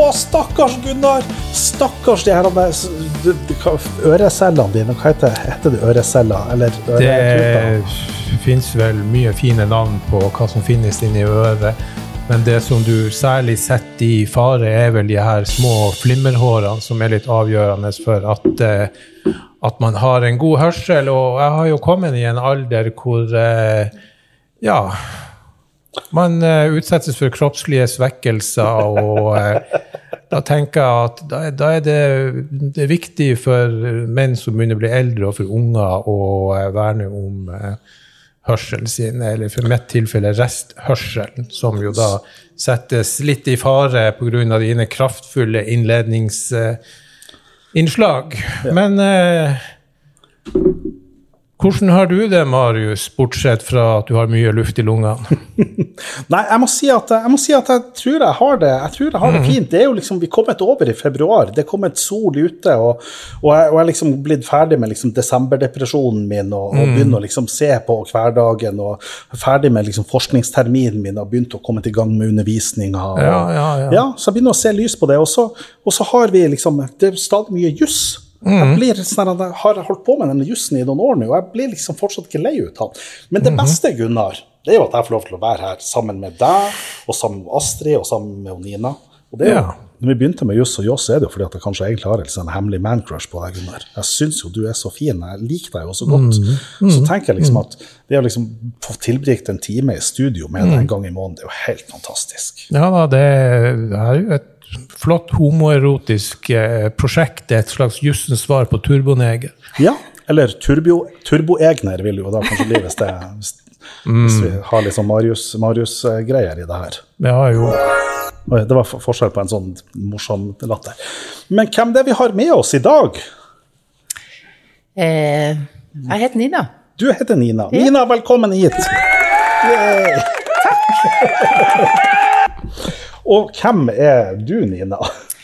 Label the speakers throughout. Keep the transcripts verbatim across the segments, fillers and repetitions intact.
Speaker 1: stakkars Gunnar! Stakkars de her ørecellene dine, hva heter, heter det øreceller? Eller
Speaker 2: det finnes vel mye fine navn på hva som finnes inne i øret, men det som du særlig setter i fare er vel de her små flimmerhårene som er litt avgjørende for at, at man har en god hørsel, og jeg har jo kommet i en alder hvor, ja, man utsettes for kroppslige svekkelser, og da tenker jeg at da, da er det, det er viktig for menn som begynner å bli eldre og for unger å verne om hørselen sin, eller for mitt tilfelle resthørselen, som jo da settes litt i fare på grunn av dine kraftfulle innledningsinnslag. Ja. Men eh, hvordan har du det, Marius, bortsett fra at du har mye luft i lungene?
Speaker 1: Nei, jeg må si at jeg, må si at jeg tror jeg har det, jeg tror jeg har det fint. Det er jo liksom, vi kommet over i februar, det kom et sol ute, og, og jeg, og jeg liksom blitt ferdig med liksom desemberdepresjonen min, og, og begynner å liksom se på hverdagen, og ferdig med liksom forskningsterminen min, og begynt å komme til gang med undervisninga. Og,
Speaker 2: ja, ja, ja.
Speaker 1: Ja, så jeg begynner å se lys på det, og så, og så har vi liksom, det er stadig mye juss. Jeg blir sånn at jeg har holdt på med denne jussen i noen år nå, og jeg blir liksom fortsatt ikke lei ut han. Men det beste, Gunnar, det er jo at jeg får lov til å være her sammen med deg, og sammen med Astrid, og sammen med Nina. Og det er jo, ja. Når vi begynte med juss og joss, er det jo fordi at jeg kanskje egentlig har en hemmelig man-crush på deg, Gunnar. Jeg synes jo du er så fin, jeg liker deg jo så godt. Mm. Mm. Så tenker jeg liksom at det å liksom få tilbrukt en time i studio med deg en gang i måneden, det er jo helt fantastisk.
Speaker 2: Ja da, det er jo et flott homoerotisk eh, prosjekt, et slags jussens svar på turboneger.
Speaker 1: Ja, eller turbo, turboegner vil jo da kanskje bli hvis, det, hvis, mm. hvis vi har litt sånn Marius, Marius-greier i det her.
Speaker 2: Ja, jo.
Speaker 1: Det var forskjell på en sånn morsom latter. Men hvem det vi har med oss i dag?
Speaker 3: Eh, jeg heter Nina.
Speaker 1: Du heter Nina. Ja. Nina, velkommen hit. Yay. Takk. Og hvem er du, Nina?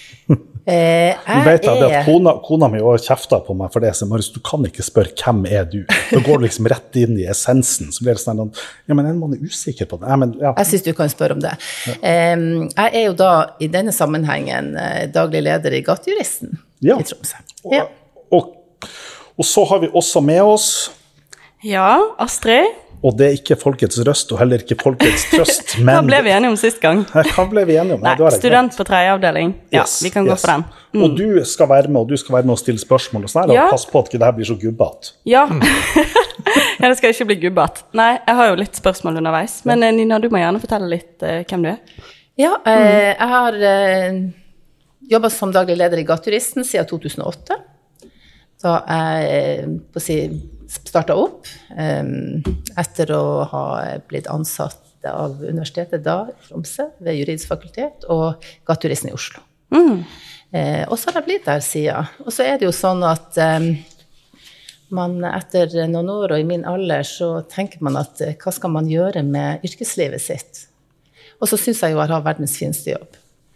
Speaker 3: Eh,
Speaker 1: du vet at, er... at kona, kona mi også kjefter på meg for det, så Marius, du kan ikke spørre hvem er du. Da går du liksom rett inn i essensen, så blir det sånn, ja, men man er usikker på det. Ja, men, ja.
Speaker 3: Jeg synes du kan spørre om det. Ja. Eh, jeg er jo da i denne sammenhengen daglig leder i Gatejuristen
Speaker 1: ja.
Speaker 3: I Tromsø. Ja.
Speaker 1: Og, og, og så har vi også med oss...
Speaker 4: Ja, Astrid.
Speaker 1: Og det er ikke folkets røst, og heller ikke folkets trøst, men...
Speaker 4: Hva ble vi enige om sist gang?
Speaker 1: Hva ble vi enige om?
Speaker 4: Nei, Nei student på tredje avdeling. Ja, yes, vi kan yes. gå for den.
Speaker 1: Mm. Og du skal være med, og du skal være med og stille spørsmål, og sånn her, ja. Og pass på at det her blir så gubbat.
Speaker 4: Ja. Mm. ja, det skal ikke bli gubbat. Nei, jeg har jo litt spørsmål underveis, men Nina, du må gjerne fortelle litt uh, hvem du er.
Speaker 3: Ja, uh, mm. jeg har uh, jobbet som daglig leder i Gatejuristen siden to tusen og åtte. Da jeg uh, på å si... startet opp um, etter å ha blitt ansatt av universitetet da i Tromsø ved juridisk fakultet og Gatejuristen i Oslo. Mm. Eh, og så har jeg blitt der siden. Og så er det jo sånn at um, man etter noen år og i min alder så tenker man at hva skal man gjøre med yrkeslivet sitt? Og så synes jeg jo jeg har verdens fineste jobb.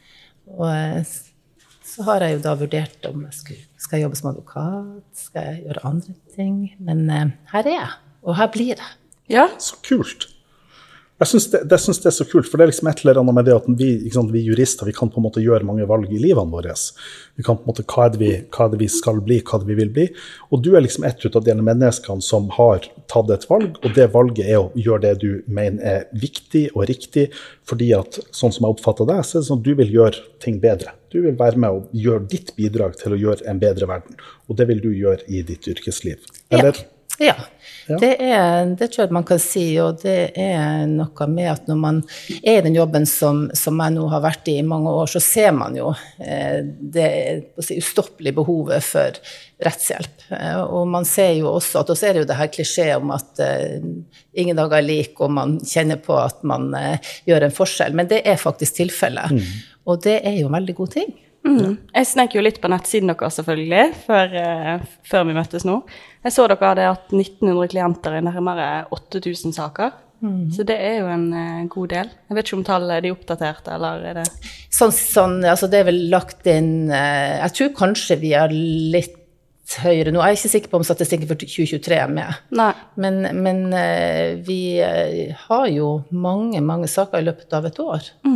Speaker 3: Og så har jeg jo da vurdert om jeg skulle, skal jeg jobbe som advokat, skal jeg gjøre andre ting, men uh, her er jeg, og her blir jeg.
Speaker 1: Ja. Så kult. Jeg synes det, det synes det er så kult, for det er liksom et eller annet med det at vi, ikke sant, vi jurister, vi kan på en måte gjøre mange valg i livene våre. Vi kan på en måte, hva er det vi, hva er det vi skal bli, hva er det vi vil bli. Og du er liksom et ut av de menneskene som har tatt et valg, og det valget er å gjøre det du mener er viktig og riktig, fordi at, sånn som jeg oppfatter det, så er det sånn at du vil gjøre ting bedre. Du vil være med og gjøre ditt bidrag til å gjøre en bedre verden, og det vil du gjøre i ditt yrkesliv. Eller?
Speaker 3: Ja. Ja, ja. Det, er, det tror jeg man kan si, og det er noe med at når man er i den jobben som, som jeg nå har vært i i mange år, så ser man jo eh, det si, ustoppelige behovet for rettshjelp. Eh, og man ser jo også, at også er det jo det her klisjé om at eh, ingen dager er lik, og man kjenner på at man eh, gjør en forskjell, men det er faktisk tilfellet. Mm. Og det er jo en veldig god ting.
Speaker 4: Mm. Jeg snekker jo litt på nettsiden deres selvfølgelig, før, uh, før vi møttes nå. Jeg så dere hadde hatt nitten hundre klienter i nærmere åtte tusen saker. Mm. Så det er jo en uh, god del. Jeg vet ikke om tallet er de oppdaterte, eller er det...
Speaker 3: Sånn, sånn, altså det er vel lagt inn... Uh, jeg tror kanskje vi er litt høyere nå. Jeg er ikke sikker på om statistikken for tjue tjuetre er med.
Speaker 4: Nei.
Speaker 3: Men, men uh, vi uh, har jo mange, mange saker i løpet av et år.
Speaker 4: Mm.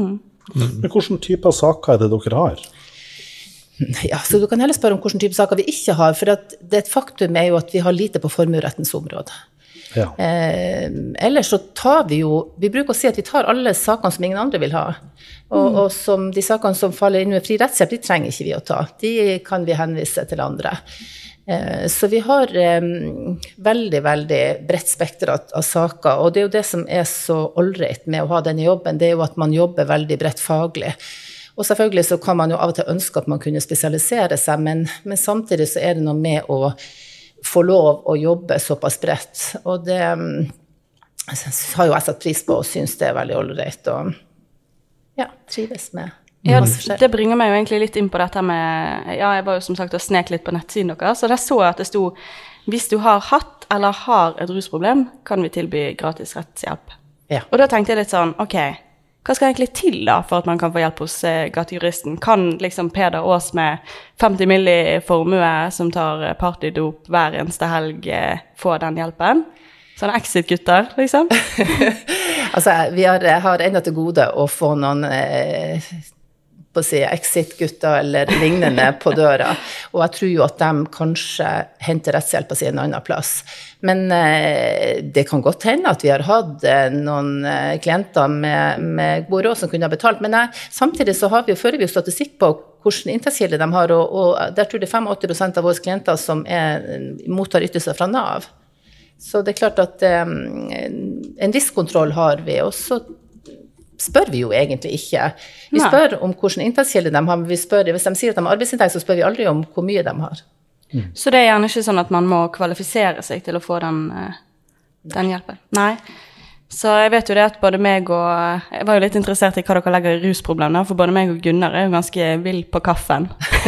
Speaker 1: Men hvilken type saker er det dere har?
Speaker 3: Ja, så du kan heller spørre om hvilken type saker vi ikke har, for at det et faktum er jo at vi har lite på formuerettens område.
Speaker 1: Ja.
Speaker 3: Eh, ellers så tar vi jo, vi bruker å si at vi tar alle sakene som ingen andre vil ha, og, mm. og som de sakene som faller inn med fri rettshjelp, de trenger ikke vi å ta. De kan vi henvise til andre. Eh, så vi har eh, veldig, veldig bredt spekter av, av saker, og det er jo det som er så ålreit med å ha denne jobben, det er jo at man jobber veldig bredt faglig. Og selvfølgelig så kan man jo av og til ønske at man kunne spesialisere seg, men, men samtidig så er det noe med å få lov å jobbe såpass bredt. Og det har jo jeg satt pris på og synes det er veldig ålreit og ja, trives med.
Speaker 4: Ja, det bringer meg jo egentlig litt inn på dette med, ja, jeg var jo som sagt og snek litt på nettsiden deres, så der så jeg at det stod, hvis du har hatt eller har et rusproblem, kan vi tilby gratis rettshjelp.
Speaker 3: Ja.
Speaker 4: Og da tenkte jeg litt sånn, ok, hva skal egentlig til da for at man kan få hjelp hos eh, gatejuristen? Kan liksom Peder Aas med femti milli formue som tar partydop hver eneste helg eh, få den hjelpen? Sånne exit-gutter, liksom?
Speaker 3: Altså, vi har, har enda til gode å få noen eh, på å si exit-gutter eller lignende på døra, og jeg tror jo at de kanskje henter rettshjelp av sin en annen plass. Men eh, det kan godt hende at vi har hatt eh, noen eh, klienter med, med god råd som kunne ha betalt, men eh, samtidig så har vi jo, fører vi jo statistikk på hvordan inntektskilde de har, og, og der tror jeg åttifem prosent av våre klienter som er, mottar ytelser fra Nav. Så det er klart at eh, en viss kontroll har vi, og så spør vi jo egentlig ikke. Vi spør om hvordan inntektskilde de har, men vi spør, hvis de sier at de har arbeidsinntekt, så spør vi aldri om hvor mye de har.
Speaker 4: Mm. Så det er gjerne ikke sånn at man må kvalifisere seg til å få den, den hjelpen? Nei. Så jeg vet jo det at både meg og, jeg var jo litt interessert i hva dere legger i rusproblemer, for både meg og Gunnar er jo ganske vild på kaffen.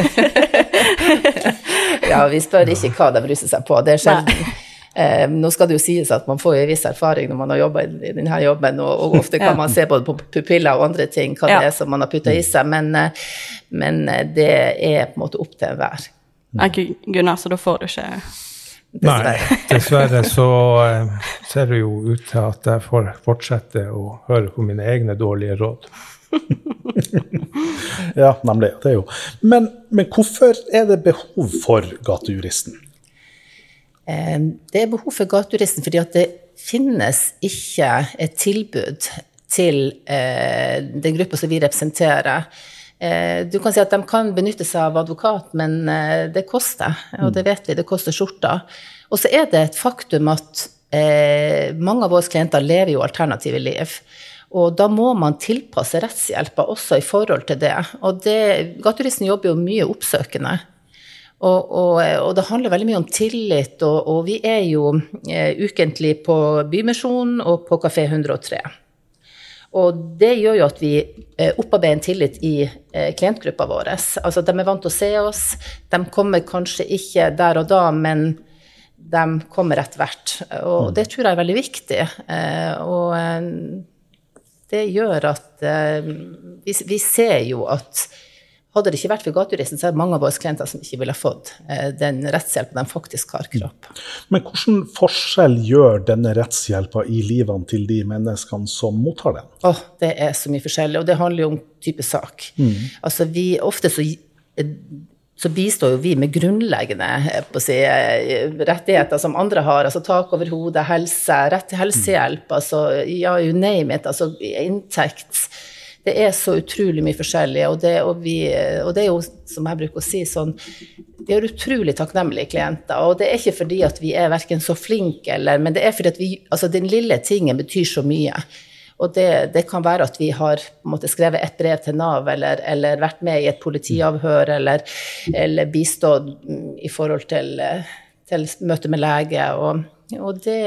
Speaker 3: Ja, vi spør ikke hva de ruser seg på, det er sjelden. Eh, nå skal det jo sies at man får jo en viss erfaring når man har jobbet i denne jobben, og, og ofte kan man se både på pupiller og andre ting, hva det er som man har puttet i seg, men, men det er på en måte opp til enhver.
Speaker 4: Ikke Gunnar, så da får du ikke...
Speaker 2: Nei, dessverre så ser det jo ut til at jeg får fortsette å høre på mine egne dårlige råd.
Speaker 1: Ja, nemlig, det er jo. Men, men hvorfor er det behov for gatejuristen?
Speaker 3: Det er behov for gatejuristen fordi at det finnes ikke et tilbud til eh, den gruppen som vi representerer. Eh, du kan si at de kan benytte seg av advokat, men eh, det koster, og det vet vi, det koster skjorta. Og så er det et faktum at eh, mange av våre klienter lever jo alternative liv, og da må man tilpasse rettshjelpa også i forhold til det. Og det, gatejuristen jobber jo mye oppsøkende. Og, og, og det handler veldig mye om tillit, og, og vi er jo eh, ukentlig på Bymisjonen og på Café hundre og tre. Og det gjør jo at vi eh, opparbeider en tillit i eh, klientgruppa vår. Altså, de er vant til å se oss, de kommer kanskje ikke der og da, men de kommer etter hvert. Og det tror jeg er veldig viktig. Eh, og eh, det gjør at eh, vi, vi ser jo at hadde det ikke vært for gatejuristen, så er det mange av våre klienter som ikke ville ha fått eh, den rettshjelpen de faktisk har krav på.
Speaker 1: Men hvordan forskjell gjør denne rettshjelpen i livene til de menneskene som mottar den?
Speaker 3: Åh, det er så mye forskjellig, og det handler jo om type sak. Mm. Altså, vi, ofte så, så bistår jo vi med grunnleggende på å si, rettigheter som andre har, altså tak over hodet, helse, rett til helsehjelp, mm. altså, ja, you name it, altså inntekt. Det er så utrolig mye forskjellig, og det, og, vi, og det er jo, som jeg bruker å si, sånn, vi er utrolig takknemlige klienter, og det er ikke fordi at vi er hverken så flinke, eller, men det er fordi at vi, altså den lille tingen betyr så mye, og det, det kan være at vi har på en måte, skrevet et brev til Nav, eller, eller vært med i et politiavhør, eller, eller bistått i forhold til, til møte med lege, og, og det,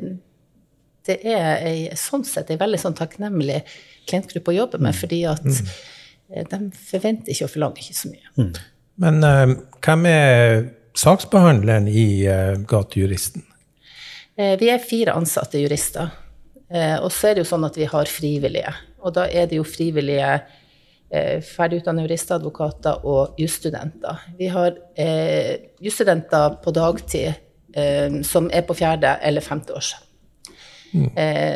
Speaker 3: det er sånn sett en veldig sånn takknemlig klientgruppe å jobbe med, fordi at mm. de forventer ikke og forlanger ikke så mye. Mm.
Speaker 2: Men uh, hvem er saksbehandleren i uh, gatejuristen?
Speaker 3: Uh, vi er fire ansatte jurister, uh, og så er det jo sånn at vi har frivillige, og da er det jo frivillige uh, ferdigutdannede jurister, advokater og jusstudenter. Vi har uh, jusstudenter på dagtid uh, som er på fjerde eller femte års. Mm. Eh,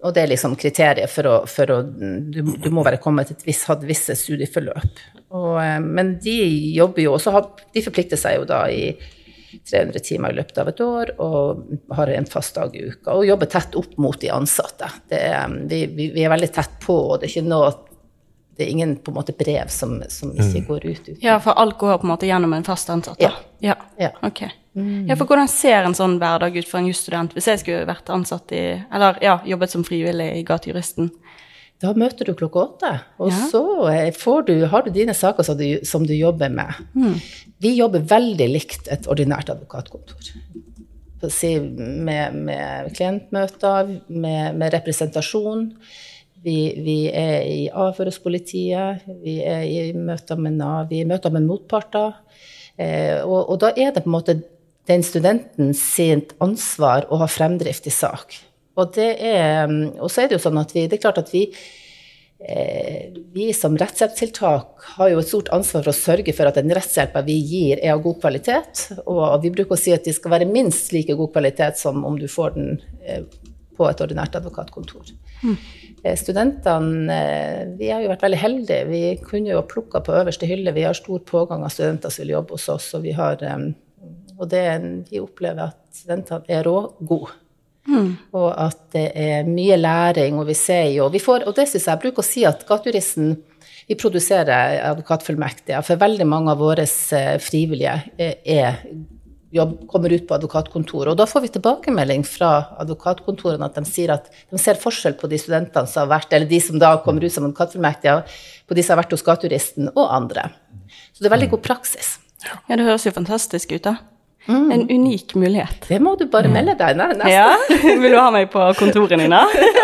Speaker 3: og det er liksom kriteriet for å, for å du, du må være kommet til et visst, hatt visse studieforløp. Og, men de jobber jo, og så har, de forplikter seg jo da i tre hundre timer i løpet av et år, og har en fast dag i uka, og jobber tett opp mot de ansatte. Det er, vi, vi, vi er veldig tett på, og det er ikke noe, det er ingen på en måte brev som, som ikke mm. går ut, ut.
Speaker 4: Ja, for alt går på en måte gjennom en fast ansatt.
Speaker 3: Ja.
Speaker 4: Ja,
Speaker 3: ja.
Speaker 4: Ok. Mm. Ja, for hvordan ser en sånn hverdag ut for en jusstudent, hvis jeg skulle vært ansatt i, eller ja, jobbet som frivillig i Gatejuristen?
Speaker 3: Da møter du klokka åtte, og ja. så får du, har du dine saker som du, som du jobber med. Mm. Vi jobber veldig likt et ordinært advokatkontor. Si, med, med klientmøter, med, med representasjon. Vi, vi er i avhørspolitiet, vi er i møter med Nav, vi er i møter med motparter. Eh, og, og da er det på en måte den studenten sitt ansvar å ha fremdrift i sak. Og, det er, og så er det jo sånn at vi, det er klart at vi, eh, vi som rettshjelpstiltak har jo et stort ansvar for å sørge for at den rettshjelpen vi gir er av god kvalitet, og vi bruker å si at de skal være minst like god kvalitet som om du får den eh, på et ordinært advokatkontor. Mm. Eh, studentene, eh, vi har jo vært veldig heldige, vi kunne jo plukka på øverste hylle, vi har stor pågang av studenter som vil jobbe hos oss, og vi har, eh, og det, vi opplever at studentene er rågode. Mm. Og at det er mye læring, og vi ser jo, og, vi får, og det synes jeg, jeg bruker å si at Gatejuristen, vi produserer advokatfullmektiger, for veldig mange av våre frivillige er, jobb, kommer ut på advokatkontor, og da får vi tilbakemelding fra advokatkontorene at de sier at de ser forskjell på de studentene som har vært, eller de som da kommer ut som advokatfullmektiger, på de som har vært hos Gatejuristen og andre. Så det er veldig god praksis.
Speaker 4: Ja, det høres jo fantastisk ut da. Mm. En unik mulighet.
Speaker 3: Det må du bare melde deg neste.
Speaker 4: Ja, vil du ha meg på kontoret, Nina?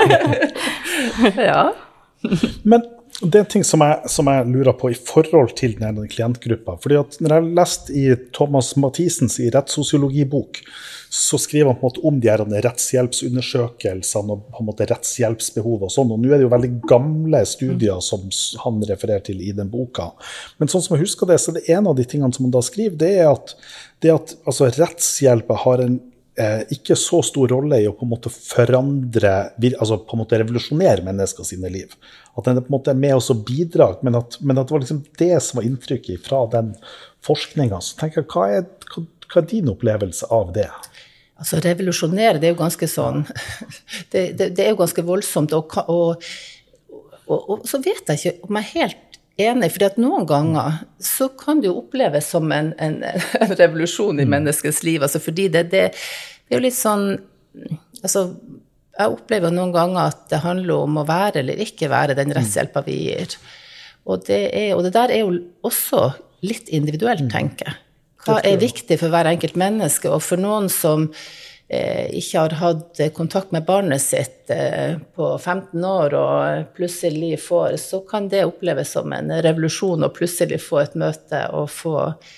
Speaker 3: Ja.
Speaker 1: Men det er en ting som jeg, som jeg lurer på i forhold til denne klientgruppa, fordi at når jeg har lest i Thomas Mathisens i rettssosiologibok, så skriver han på en måte om de her rettshjelpsundersøkelsene og på en måte rettshjelpsbehov og sånn, og nå er det jo veldig gamle studier som han refererer til i den boka. Men sånn som jeg husker det, så det er en av de tingene som han da skriver, det er at, det at altså, rettshjelp har en eh, ikke så stor rolle i å på en måte forandre, altså på en måte revolusjonere mennesker sine liv. At den på en måte er med oss og bidrar, men at, men at det var liksom det som var inntrykket fra den forskningen. Så tenker jeg, hva er, hva, hva er din opplevelse av det?
Speaker 3: Altså, revolusjonere, det er jo ganske sånn, det, det, det er jo ganske voldsomt, og, og, og, og så vet jeg ikke om jeg er helt enig, fordi at noen ganger så kan det jo oppleves som en, en, en revolusjon i menneskets liv, altså fordi det, det, det er jo litt sånn, altså, jeg opplever noen ganger at det handler om å være eller ikke være den rettshjelpen vi gir, og det, er, og det der er jo også litt individuelt, tenker jeg. Hva er viktig for hver enkelt menneske, og for noen som eh, ikke har hatt kontakt med barnet sitt eh, på femten år og plutselig får, så kan det oppleves som en revolusjon og plutselig få et møte og få,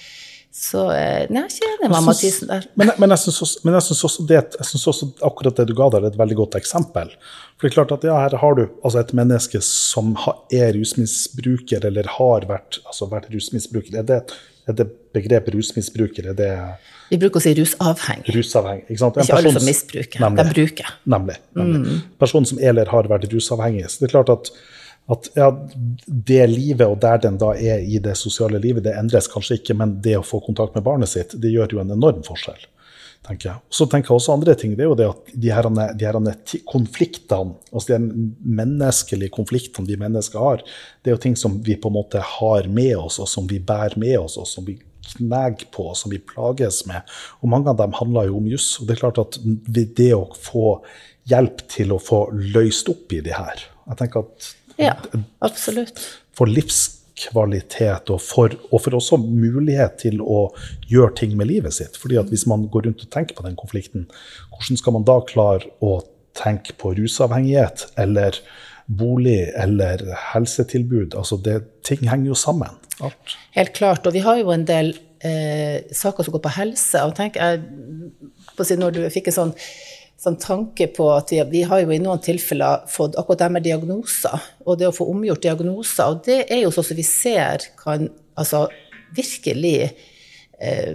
Speaker 3: så eh, nei, jeg er ikke enig med Mathisen der.
Speaker 1: Men, men jeg synes også, men jeg synes også, det, jeg synes også akkurat det du ga der er et veldig godt eksempel. For det er klart at ja, her har du altså et menneske som er rusmisbruker eller har vært, altså vært rusmisbruker. Er det Er det begrepet rusmisbruker? Er det
Speaker 3: Vi bruker å si rusavhengig.
Speaker 1: Rusavhengig, ikke sant? En
Speaker 3: ikke alle
Speaker 1: person,
Speaker 3: som misbruker,
Speaker 1: nemlig,
Speaker 3: de bruker.
Speaker 1: Nemlig. nemlig.
Speaker 3: Mm.
Speaker 1: Person som er eller har vært rusavhengig. Så det er klart at, at ja, det livet og der den da er i det sosiale livet, det endres kanskje ikke, men det å få kontakt med barnet sitt, det gjør jo en enorm forskjell, tenker jeg. Så tenker jeg også andre ting, det er jo det at de her, de her konfliktene, altså de menneskelige konfliktene vi mennesker har, det er jo ting som vi på en måte har med oss, og som vi bærer med oss, og som vi kneger på, og som vi plages med. Og mange av dem handler jo om juss, og det er klart at det å få hjelp til å få løst opp i de her, jeg tenker at
Speaker 3: ja, absolutt.
Speaker 1: For livskvalitet og for, og for også mulighet til å gjøre ting med livet sitt. Fordi at hvis man går rundt og tenker på den konflikten, hvordan skal man da klare å tenke på rusavhengighet eller bolig eller helsetilbud? Altså det, ting henger jo sammen. Alt.
Speaker 3: Helt klart, og vi har jo en del eh, saker som går på helse, og tenk, jeg, på å si, når du fikk en sånn sånn tanke på at vi, vi har jo i noen tilfeller fått akkurat det med diagnoser, og det å få omgjort diagnoser, og det er jo sånn som vi ser kan altså, virkelig eh,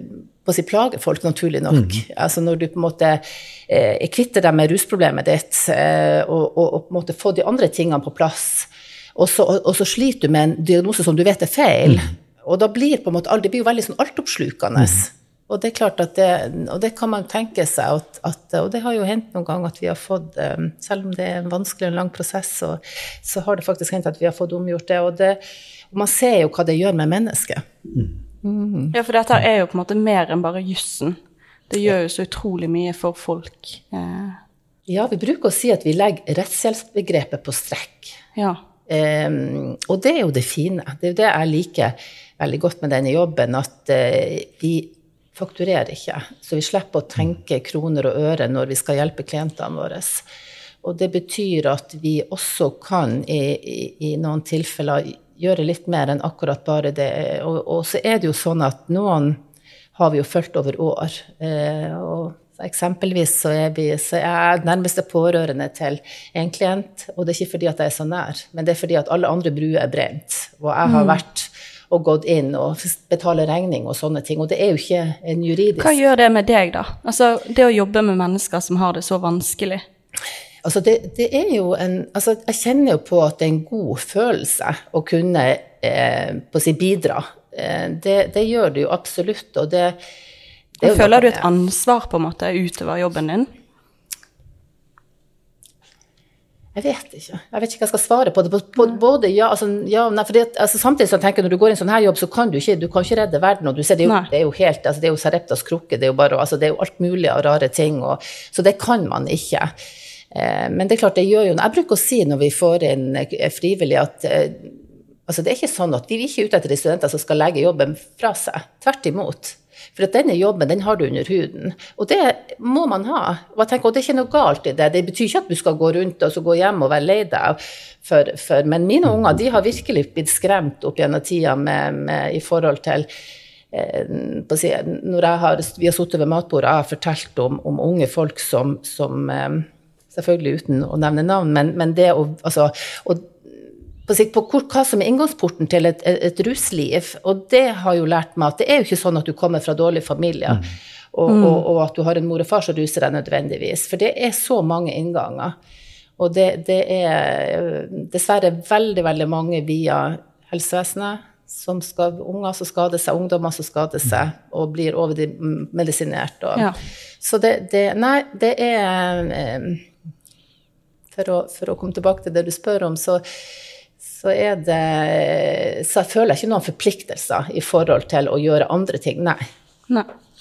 Speaker 3: på å si plage folk, naturlig nok. Mm. Altså når du på en måte eh, kvitter deg med rusproblemet ditt, eh, og, og, og på en måte få de andre tingene på plass, og så, og, og så sliter du med en diagnose som du vet er feil, mm. og da blir på en måte, det blir jo veldig sånn altoppslukende. Mm. Og det er klart at det, og det kan man tenke seg, at, at, og det har jo hendt noen gang at vi har fått, selv om det er en vanskelig og lang prosess, så, så har det faktisk hendt at vi har fått omgjort det, og, det, og man ser jo hva det gjør med mennesket. Mm.
Speaker 4: Mm. Ja, for dette er jo på en måte mer enn bare jussen. Det gjør jo så utrolig mye for folk. Eh.
Speaker 3: Ja, vi bruker å si at vi legger rettshjelpsbegrepet på strekk.
Speaker 4: Ja.
Speaker 3: Um, og det er jo det fine. Det er jo det jeg liker veldig godt med denne jobben, at uh, vi fakturerer ikke, så vi slipper å tenke kroner og øre når vi skal hjelpe klientene våre. Og det betyr at vi også kan i, i, i noen tilfeller gjøre litt mer enn akkurat bare det. Og, og så er det jo sånn at noen har vi jo følt over år. Eh, og eksempelvis så er, vi, så er jeg nærmeste pårørende til en klient, og det er ikke fordi at jeg er så nær, men det er fordi at alle andre bruer er brent, og jeg har vært og gått inn og betale regning og sånne ting, og det er jo ikke en juridisk...
Speaker 4: Hva gjør det med deg da? Altså, det å jobbe med mennesker som har det så vanskelig?
Speaker 3: Altså, det, det er jo en... Altså, jeg kjenner jo på at det er en god følelse å kunne eh, på å si bidra. Eh, det, det gjør det jo absolutt, og det... det
Speaker 4: og føler du et ansvar på en måte utover jobben din?
Speaker 3: Jeg vet ikke. Jeg vet ikke hva jeg skal svare på det. Både ja, altså, ja nei, for det, altså, samtidig så tenker jeg, når du går i en sånn her jobb, så kan du ikke, du kan ikke redde verden, og du ser, det er jo, det er jo helt, altså, det er jo Sareptas krukke, det er jo bare, altså, det er jo alt mulig av rare ting, og, så det kan man ikke. Eh, men det er klart, det gjør jo, jeg bruker å si når vi får inn frivillig, at eh, altså, det er ikke sånn at vi er ikke ute etter de studenter som skal legge jobben fra seg, tvert imot. For at denne jobben, den har du under huden. Og det må man ha. Og jeg tenker, og det er ikke noe galt i det. Det betyr ikke at du skal gå rundt og så gå hjem og være lei deg. For, for, men mine unger, de har virkelig blitt skremt opp gjennom tida med, med, i forhold til eh, på å si, når jeg har, vi har suttet ved matbordet, jeg har fortalt om, om unge folk som, som eh, selvfølgelig uten å nevne navn, men, men det å, altså, å på, på hvor, hva som er inngangsporten til et, et rusliv, og det har jo lært meg at det er jo ikke sånn at du kommer fra dårlige familier, mm. og, mm. og, og at du har en mor og far som ruser deg nødvendigvis, for det er så mange innganger, og det, det er dessverre veldig, veldig mange via helsevesenet, som skal, unger som skader seg, ungdommer som skader seg, og blir overmedisinert. Og, ja. Så det, det, nei, det er, for å, for å komme tilbake til det du spør om, så så er det, så jeg føler ikke noen forpliktelser i forhold til å gjøre andre ting, nei.
Speaker 4: Nei.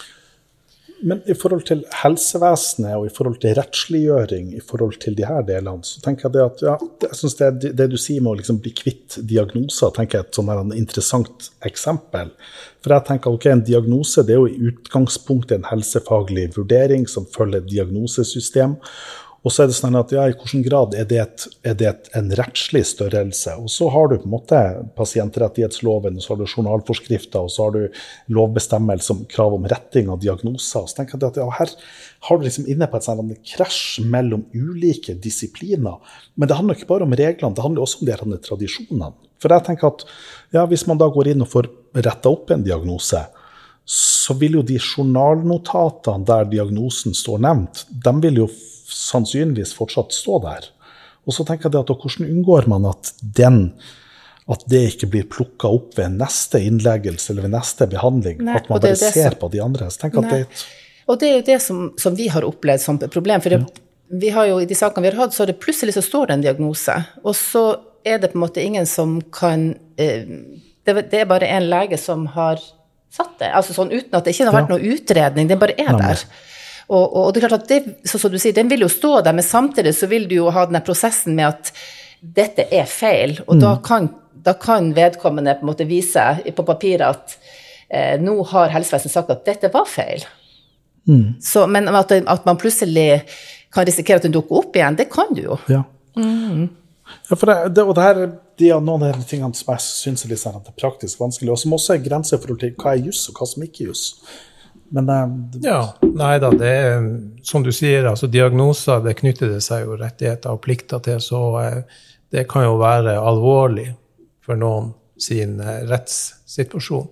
Speaker 1: Men i forhold til helsevesenet og i forhold til rettsliggjøring, i forhold til de her delene, så tenker jeg det at, ja, jeg synes det, det du sier med å liksom bli kvitt diagnoser, tenker jeg et sånn her en interessant eksempel. For jeg tenker, ok, en diagnose, det er jo i utgangspunktet en helsefaglig vurdering som følger diagnosesystem, og så er det sånn at, ja, i hvilken grad er det, et, er det et, en rettslig størrelse? Og så har du på en måte pasientrettighetsloven, og så har du journalforskrifter, og så har du lovbestemmelse om krav om retting av diagnoser. Og så tenker jeg at ja, her har du liksom inne på et sånn krasj mellom ulike disipliner. Men det handler ikke bare om reglene, det handler også om de her tradisjonene. For jeg tenker at ja, hvis man da går inn og får rettet opp en diagnose, så vil jo de journalnotatene der diagnosen står nevnt, de vil jo sannsynligvis fortsatt stå der. Og så tenker jeg at hvordan unngår man at, den, at det ikke blir plukket opp ved neste innleggelse eller ved neste behandling, nei, at man bare ser som, på de andre. Så tenker at det,
Speaker 3: og det er jo det som, som vi har opplevd som problem, for det, ja. vi har jo i de sakene vi har hatt, så er det plutselig så står det en diagnose, og så er det på en måte ingen som kan, eh, det, det er bare en lege som har satt det, altså sånn uten at det ikke har vært ja. noe utredning, det bare er nei, der. Og, og det er klart at det, så, så du sier, den vil jo stå der, men samtidig så vil du jo ha denne prosessen med at dette er feil, og mm. da, kan, da kan vedkommende på en måte vise på papiret at eh, nå har helsevesenet sagt at dette var feil. Mm. Så, men at, at man plutselig kan risikere at den dukker opp igjen, det kan du jo.
Speaker 1: Ja, mm. ja for det, det, og det her de er noen av de tingene som jeg synes er litt sånn at det er praktisk vanskelig, og som også er grenser for hva er juss og hva som ikke er juss. Men, det,
Speaker 2: ja, nei da, det er, som du sier, altså diagnoser, det knytter det seg jo rettigheter og plikter til, så det kan jo være alvorlig for noen sin rettssituasjon.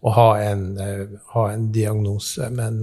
Speaker 2: å ha en, ha en diagnose. Men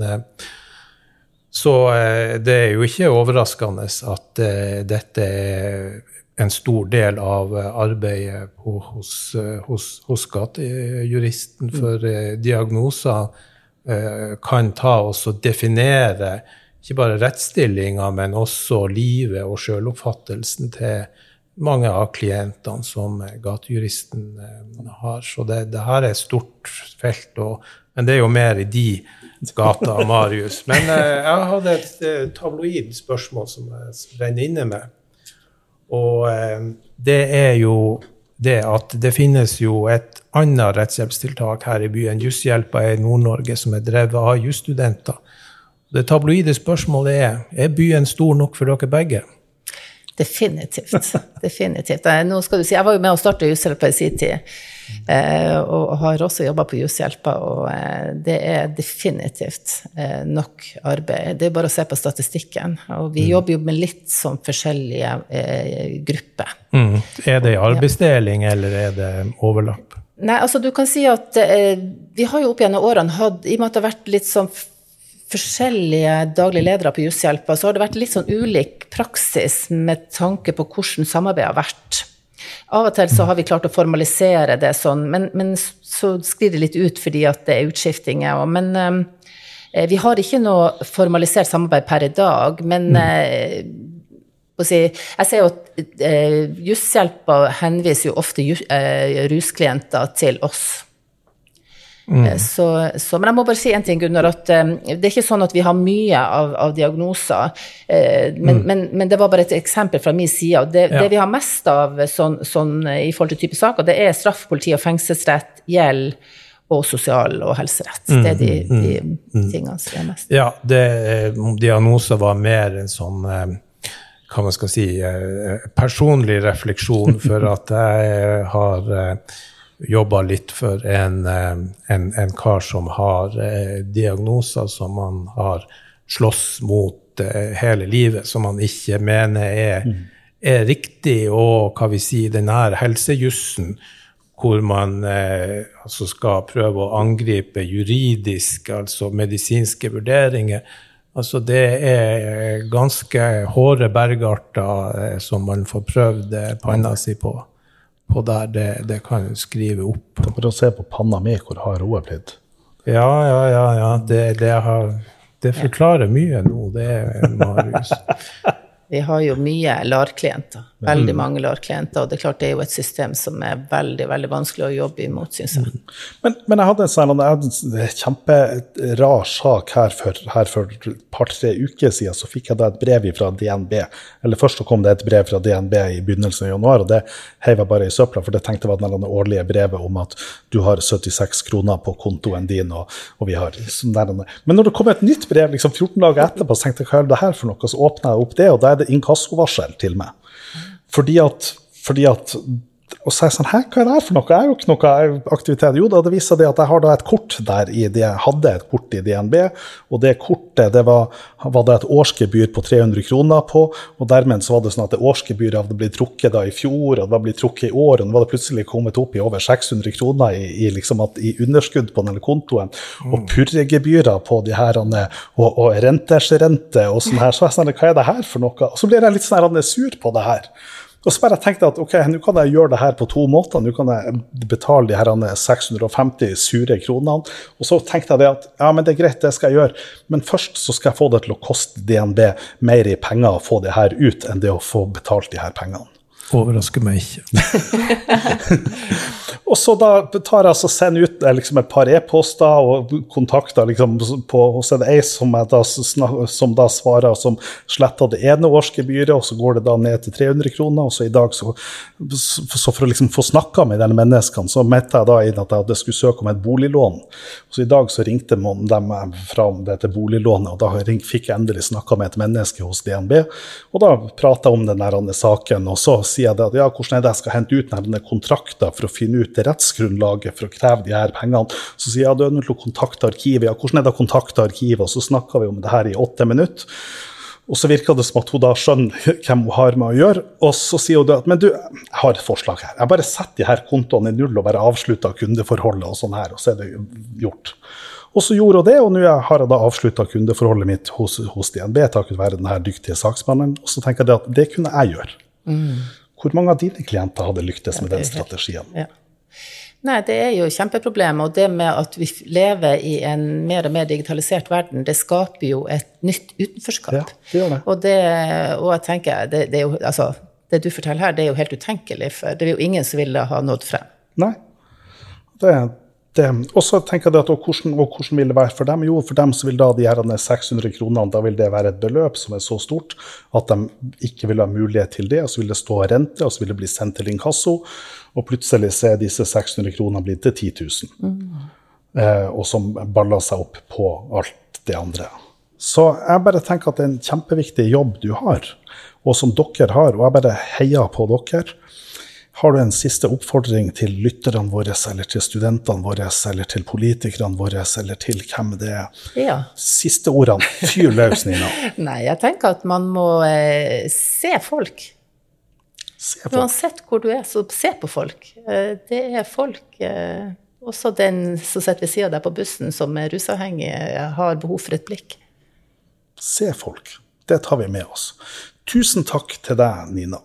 Speaker 2: så det er jo ikke overraskende at dette er en stor del av arbeidet på, hos, hos, hos gatejuristen, for diagnoser kan ta oss og definere ikke bare rettsstillinger, men også livet og selvoppfattelsen til mange av klientene som gatejuristen har. Så det, det her er et stort felt, og, men det er jo mer i de gata, Marius. Men eh, jeg hadde et eh, tabloid spørsmål som jeg renner inne med. Og eh, det er jo det at det finnes jo et annet rettshjelpstiltak her i byen, Jusshjelpa i Nord-Norge, som er drevet av jusstudenter. Det tabloide spørsmålet er, er byen stor nok for dere begge?
Speaker 3: Definitivt, definitivt. Nå skal du si, jeg var jo med å starte Jusshjelpa i sin tid, og har også jobbet på Jusshjelpa, og det er definitivt nok arbeid. Det er bare å se på statistikken, og vi jobber jo med litt som forskjellige grupper.
Speaker 2: Mm. Er det arbeidsdeling, eller er det overlapp?
Speaker 3: Nei, altså du kan si at vi har jo opp gjennom årene hatt, i og med at det har vært litt sånn forskjellige daglige ledere på Jusshjelpa, så har det vært litt sånn ulik praksis med tanke på hvordan samarbeid har vært. Av og til så har vi klart å formalisere det sånn, men, men så sklir det litt ut fordi at det er utskiftinger. Men eh, vi har ikke noe formalisert samarbeid per i dag, men eh, si, jeg ser jo at eh, Jusshjelpa henviser jo ofte eh, rusklienter til oss. Mm. Så, så, men jeg må bare si en ting, Gunnar, at um, det er ikke sånn at vi har mye av, av diagnoser, uh, men, mm. men, men det var bare et eksempel fra min side, og det, ja. Det vi har mest av sånn, sånn, i forhold til type saker, det er straff, politi og fengselsrett, gjeld og sosial og helserett. Mm. Det er de, de mm. tingene som er mest.
Speaker 2: Ja, det, diagnoser var mer en sånn, hva man skal si, personlig refleksjon, for at jeg har jobber litt for en, en, en kar som har eh, diagnoser som man har slåss mot eh, hele livet, som man ikke mener er, mm. er riktig, og hva vi sier, den her helsejussen, hvor man eh, altså skal prøve å angripe juridisk, altså medisinske vurderinger. Altså det er ganske hårde bergarter eh, som man får prøvd eh, panna si på. Og der det, det kan du skrive opp.
Speaker 1: For å se på panna mi, hvor har roet blitt?
Speaker 2: Ja, ja, ja, ja. Det, det, har, det forklarer mye nå, det er Marius.
Speaker 3: Vi har jo mye LAR-klienter, veldig mange LAR-klienter, og det er klart det er jo et system som er veldig, veldig vanskelig å jobbe imot, synes jeg.
Speaker 1: Men, men jeg hadde en sånn, jeg hadde en kjemperar sak her for, her for et par-tre uker siden, så fikk jeg da et brev fra D N B. Eller først så kom det et brev fra D N B i begynnelsen av januar, og det heiv jeg bare i søpla, for det tenkte jeg var den årlige brevet om at du har syttiseks kroner på kontoen din, og, og vi har sånn der. Men når det kom et nytt brev, liksom fjorten dager etterpå, så tenkte jeg, hva er det her for noe? Så åpnet jeg opp det, og da er det inkassovarsel til meg. Fordi at, fordi at og så er jeg sånn, hæ, hva er det her for noe? Jeg er jo ikke noe aktivitet. Jo da, det viser det at jeg har da et kort der i det, jeg hadde et kort i D N B, og det kortet, det var, var det et årsgebyr på tre hundre kroner på, og dermed så var det sånn at det årsgebyret hadde blitt trukket da i fjor, og det var blitt trukket i år, og nå var det plutselig kommet opp i over seks hundre kroner i, i, liksom at, i underskudd på denne kontoen, og purregebyrer på de her, og, og renters rente, og sånn her, så er jeg sånn, hva er det her for noe? Og så blir jeg litt sånn her sur på det her. Og så bare tenkte jeg at ok, nå kan jeg gjøre det her på to måter, nå kan jeg betale de her seks hundre og femti sure kronene, og så tenkte jeg det at ja, men det er greit, det skal jeg gjøre, men først så skal jeg få det til å koste D N B mer i penger å få det her ut, enn det å få betalt de her pengene.
Speaker 2: Overrasker meg ikke.
Speaker 1: Og så da tar jeg så sender ut liksom et par e-poster og kontakter liksom på, og så er det ei som, da, som da svarer som sletter det ene årsgebyret, og så går det da ned til tre hundre kroner, og så i dag så, så for å liksom få snakket med denne menneskene, så mente jeg da inn at jeg skulle søke om et boliglån. Og så i dag så ringte man dem fra dette boliglånet, og da ring, fikk jeg endelig snakket med et menneske hos D N B, og da pratet jeg om den der saken, og så sier jeg det at ja, hvordan er det jeg skal hente ut denne kontrakten for å finne ut det rettsgrunnlaget for å kreve de her pengene. Så sier jeg, ja, du er nødt til å kontakte arkivet. Ja, hvordan er det å kontakte arkivet? Og så snakket vi om det her i åtte minutter. Og så virker det som at hun da skjønner hvem hun har med å gjøre, og så sier hun da, men du, jeg har et forslag her. Jeg bare setter de her kontoene i null og bare avslutter kundeforholdet og sånn her, og så er det gjort. Og så gjorde hun det, og nå har jeg da avsluttet kundeforholdet mitt hos, hos D N B, takket være denne dyktige saksmannen, og så tenker jeg at det kunne jeg gjøre. Mm. Hvor mange av dine klienter hadde lyktes med den strategien?
Speaker 3: Ja. Nei, det er jo kjempeproblem, og det med at vi lever i en mer og mer digitalisert verden, det skaper jo et nytt utenforskap.
Speaker 1: Ja, det gjør det.
Speaker 3: Og, det, og jeg tenker, det, det er jo, altså, det du forteller her, det er jo helt utenkelig, for det er jo ingen som ville ha nådd frem.
Speaker 1: Nei, det er det. Og så tenker jeg at, og hvordan, og hvordan vil det være for dem? Jo, for dem så vil da de her seks hundre kronene, da vil det være et beløp som er så stort at de ikke vil ha mulighet til det, og så vil det stå rente, og så vil det bli sendt til inkasso, og plutselig så er disse seks hundre kronene blitt til ti tusen. Mm. Eh, og som baller seg opp på alt det andre. Så jeg bare tenker at det er en kjempeviktig jobb du har, og som dere har, og jeg bare heier på dere. Har du en siste oppfordring til lytterne våre, eller til studentene våre, eller til politikerne våre, eller til hvem det er?
Speaker 3: Ja.
Speaker 1: Siste ordene, fyr løs, Nina.
Speaker 3: Nei, jeg tenker at man må eh, se folk. Se folk. Uansett hvor du er, så se på folk. Eh, det er folk, eh, også den som sitter ved siden av deg på bussen, som er rusavhengig, har behov for et blikk.
Speaker 1: Se folk. Det tar vi med oss. Tusen takk til deg, Nina.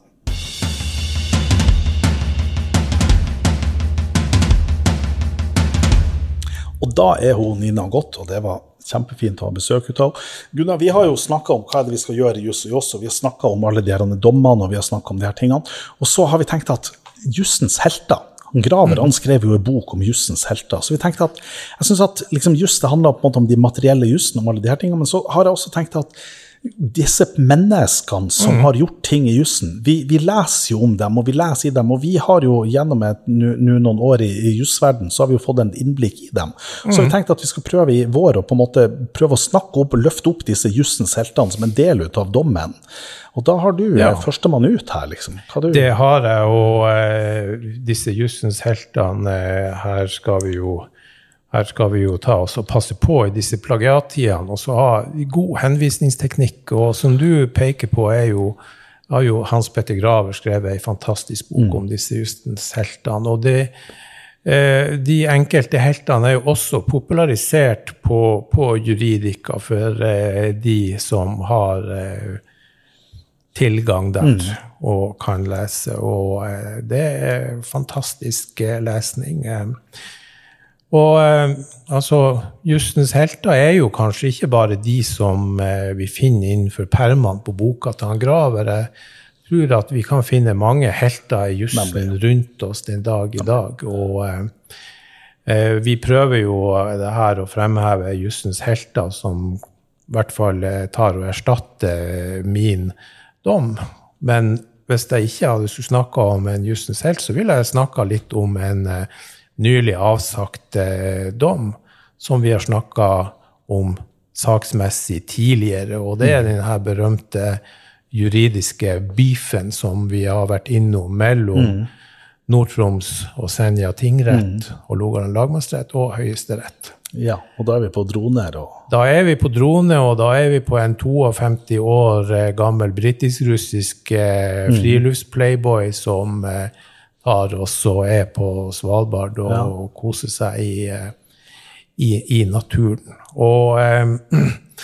Speaker 1: Og da er hun Nina gått, og det var kjempefint å ha besøk ut av. Gunnar, vi har jo snakket om hva det vi skal gjøre i Juss og Joss, og vi har snakket om alle de her dommene, og vi har snakket om de her tingene. Og så har vi tenkt at Jussens helter, han Graver, han skrev jo en bok om Jussens helter, så vi tenkte at, jeg synes at liksom just det handler på en måte om de materielle jussen, om alle de her tingene, men så har jeg også tenkt at disse menneskene som mm. har gjort ting i jussen, vi, vi leser jo om dem, og vi leser i dem, og vi har jo gjennom et, nu, nu noen år i, i jussverden, så har vi jo fått en innblikk i dem. Mm. Så vi tenkte at vi skal prøve i vår, og på en måte prøve å snakke opp, løfte opp disse jussens heltene som en del ut av dommen. Og da har du ja. Førstemann ut her, liksom. Hva du?
Speaker 2: Det har jeg, og eh, disse jussens heltene, eh, her skal vi jo Her skal vi jo ta oss og passe på i disse plagiattidene, og så ha god henvisningsteknikk, og som du peker på er jo, har jo Hans Petter Graver skrevet en fantastisk bok mm. om disse justens heltene, og det, eh, de enkelte heltene er jo også popularisert på, på juridika for eh, de som har eh, tilgang der mm. og kan lese, og eh, det er fantastisk lesning. Eh, Og eh, altså, justens helter er jo kanskje ikke bare de som eh, vi finner innenfor permene på boka til han Graver. Jeg tror at vi kan finne mange helter i jussen rundt oss den dag i dag. Og eh, vi prøver jo det her å fremheve justens helter som i hvert fall eh, tar og erstatter min dom. Men hvis jeg ikke hadde snakket om en justens helt, så ville jeg snakket litt om en eh, nylig avsagt eh, dom, som vi har snakket om saksmessig tidligere, og det er den her berømte juridiske beefen som vi har vært innom mellom mm. Nord-Troms og Senja tingrett mm. og Rogaland lagmannsrett og Høyesterett.
Speaker 1: Ja, og da er vi på droner. Og...
Speaker 2: Da er vi på drone, og da er vi på en femtito år eh, gammel britisk-russisk eh, mm. friluftsplayboy som eh, har også er på Svalbard og, ja. og koser seg i, i, i naturen. Og eh,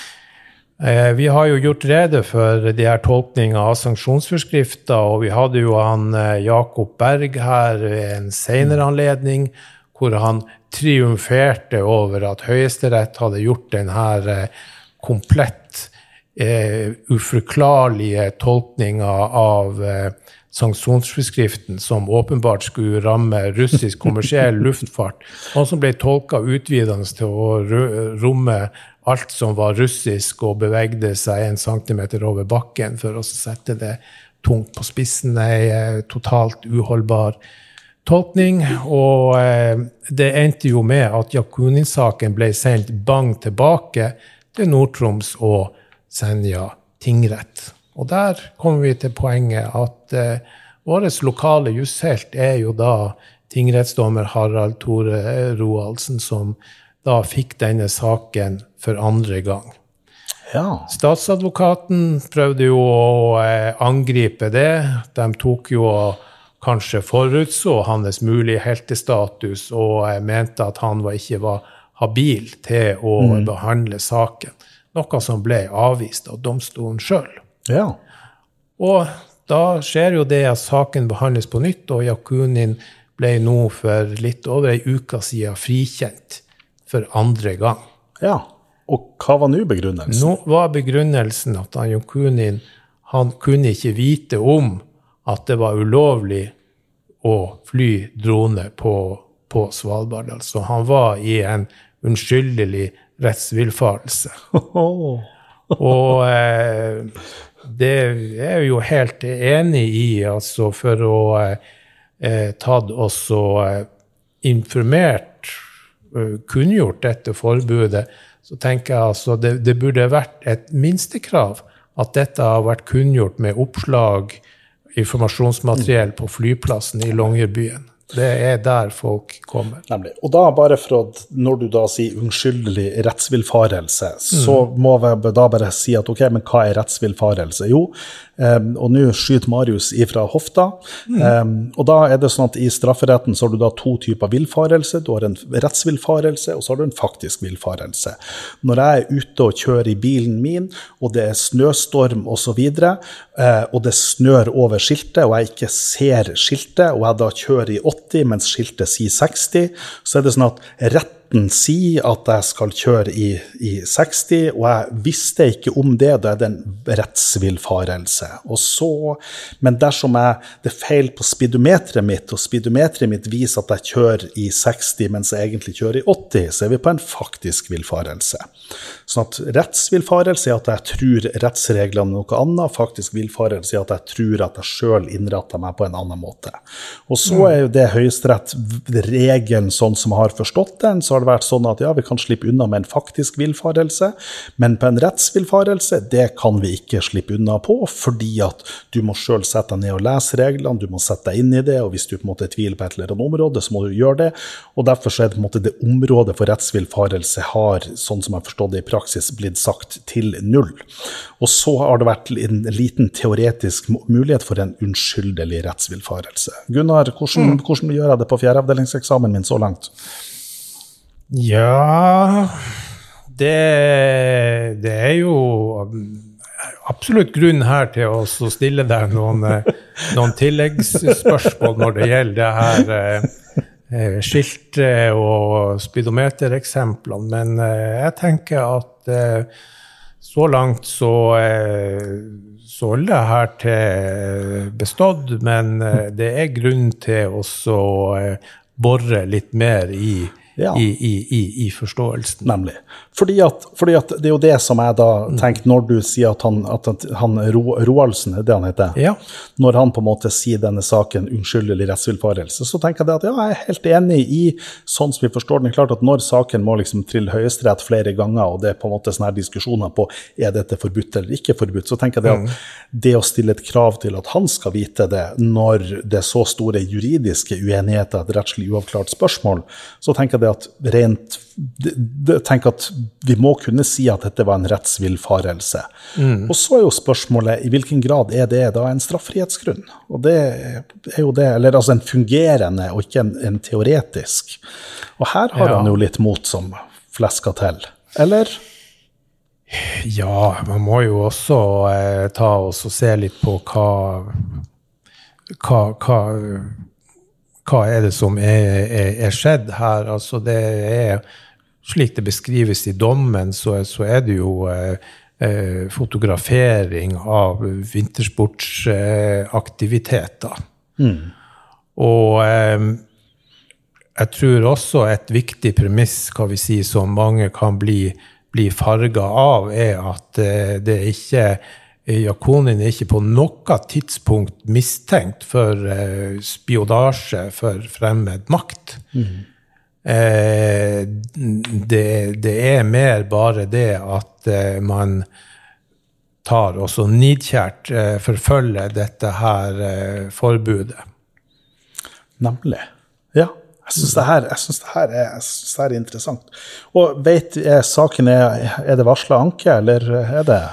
Speaker 2: eh, vi har jo gjort rede for de her tolkninger av sanksjonsforskrifter, og vi hadde jo han eh, Jakob Berg her ved en senere anledning, hvor han triumferte over at Høyesterett hadde gjort den her eh, komplett eh, uforklarlige tolkninger av eh, sanksjonsforskriften som åpenbart skulle ramme russisk kommersiell luftfart, og som ble tolket utvidende til å romme alt som var russisk og bevegde seg en centimeter over bakken for å sette det tungt på spissen, en totalt uholdbar tolkning, og eh, det endte jo med at Jakunin-saken ble sendt bang tilbake til Nord-Troms og Senja tingrett. Og der kommer vi til poenget at eh, våres lokale jusshelt er jo da tingrettsdommer Harald Tore Roaldsen, som da fikk denne saken for andre gang.
Speaker 1: Ja.
Speaker 2: Statsadvokaten prøvde jo å eh, angripe det. De tok jo og kanskje forutså hans mulige heltestatus og eh, mente at han var, ikke var habil til å mm. behandle saken. Noe som ble avvist av domstolen selv.
Speaker 1: Ja.
Speaker 2: Og da skjer jo det at saken behandles på nytt, og Yakunin ble nå for litt over en uke siden frikjent for andre gang.
Speaker 1: Ja. Og hva var nå begrunnelsen?
Speaker 2: Nå var begrunnelsen at Yakunin, han kunne ikke vite om at det var ulovlig å fly drone på, på Svalbard. Altså, han var i en unnskyldelig rettsvillfarelse. Og eh, det er jeg jo helt enig i, altså for å eh, tatt også eh, informert, eh, kunngjort dette forbudet, så tenker jeg altså det, det burde vært et minstekrav at dette har vært kunngjort med oppslag, informasjonsmateriell på flyplassen i Longyearbyen. Det er der folk kommer.
Speaker 1: Nemlig. Og da bare for at når du da sier unnskyldelig rettsvillfarelse, så mm. må vi da bare si at ok, men hva er rettsvillfarelse? Jo, um, og nå skyter Marius ifra hofta, mm. um, og da er det sånn at i strafferetten så har du da to typer villfarelse. Du har en rettsvillfarelse, og så har du en faktisk villfarelse. Når jeg er ute og kjører i bilen min, og det er snøstorm og så videre, uh, og det snør over skiltet, og jeg ikke ser skiltet, og jeg da kjører i åtte, mens skiltet sier seksti, så er det sånn at retten sier at jeg skal kjøre i, i seksti, og jeg visste ikke om det, da er det en rettsvillfarelse. Og så, men dersom jeg, det er feil på speedometeret mitt, og speedometeret mitt viser at jeg kjører i seksti, mens jeg egentlig kjører i åtti, så er vi på en faktisk villfarelse. Sånn at rettsvillfarelse er at jeg tror rettsreglene er noe annet, faktisk villfarelse er at jeg tror at jeg selv innretter meg på en annen måte. Og så er jo det Høyesterett regelen sånn som jeg har forstått den, så har det vært sånn at ja, vi kan slippe unna med en faktisk villfarelse, men på en rettsvillfarelse, det kan vi ikke slippe unna på, fordi at du må selv sette deg ned og lese reglene, du må sette deg inn i det, og hvis du på en måte tviler på et eller annet område, så må du gjøre det, og derfor så er det på en måte det området for rettsvillfarelse har, sånn som jeg forstår det i praksis, blitt sagt til null. Og så har det vært en liten teoretisk mulighet for en unnskyldelig rettsvillfarelse. Gunnar, hvordan, mm. hvordan gjør jeg det på fjerde avdelingseksamen min så langt?
Speaker 2: Ja, det, det er jo absolutt grunn her til å stille deg noen, noen tilleggsspørsmål når det gjelder det her eh, skiltet og speedometereksemplene, men eh, jeg tenker at eh, så langt så, eh, så holder det her til bestått, men eh, det er grunn til å eh, borre litt mer i Ja. I, i, i, i forståelsen.
Speaker 1: Nemlig. Fordi at, fordi at det er jo det som jeg da tenker når du sier at han, at han Ro, Roaldsen, er det han heter?
Speaker 2: Ja.
Speaker 1: Når han på en måte sier denne saken unnskyldelig rettsvillfarelse, så tenker jeg det at ja, jeg er helt enig i sånn som vi forstår den. Klart at når saken må liksom til Høyesterett flere ganger, og det er på en måte sånne her diskusjoner på er dette forbudt eller ikke forbudt, så tenker jeg det at mm. det å stille et krav til at han skal vite det når det er så store juridiske uenigheter, et rettslig uavklart spørsmål, så tenker jeg det at rent tenk at vi må kunne si at dette var en rettsvillfarelse. Mm. Og så er jo spørsmålet, i hvilken grad er det da en straffrihetsgrunn? Og det er jo det, eller altså en fungerende og ikke en, en teoretisk. Og her har ja. han jo litt mot som fleska til. Eller?
Speaker 2: Ja, man må jo også eh, ta oss og se litt på hva hva, hva hva er det som er, er, er skjedd her? Altså det er, slik det beskrives i dommen, så, så er det jo eh, eh, fotografering av vintersportsaktiviteter. Eh, mm. Og eh, jeg tror også et viktig premiss, kan vi si, som mange kan bli, bli farget av, er at eh, det ikke Yakunin er ikke på noe tidspunkt mistenkt for eh, spionasje for fremmed makt. Mm. Eh, det, det er mer bare det at eh, man tar og så nidkjært eh, forfølger dette her eh, forbudet.
Speaker 1: Nemlig. Ja, Jeg synes det her, jeg synes det her, er, jeg synes det her er interessant. Og vet er saken, er, er det varslet anke, eller er det?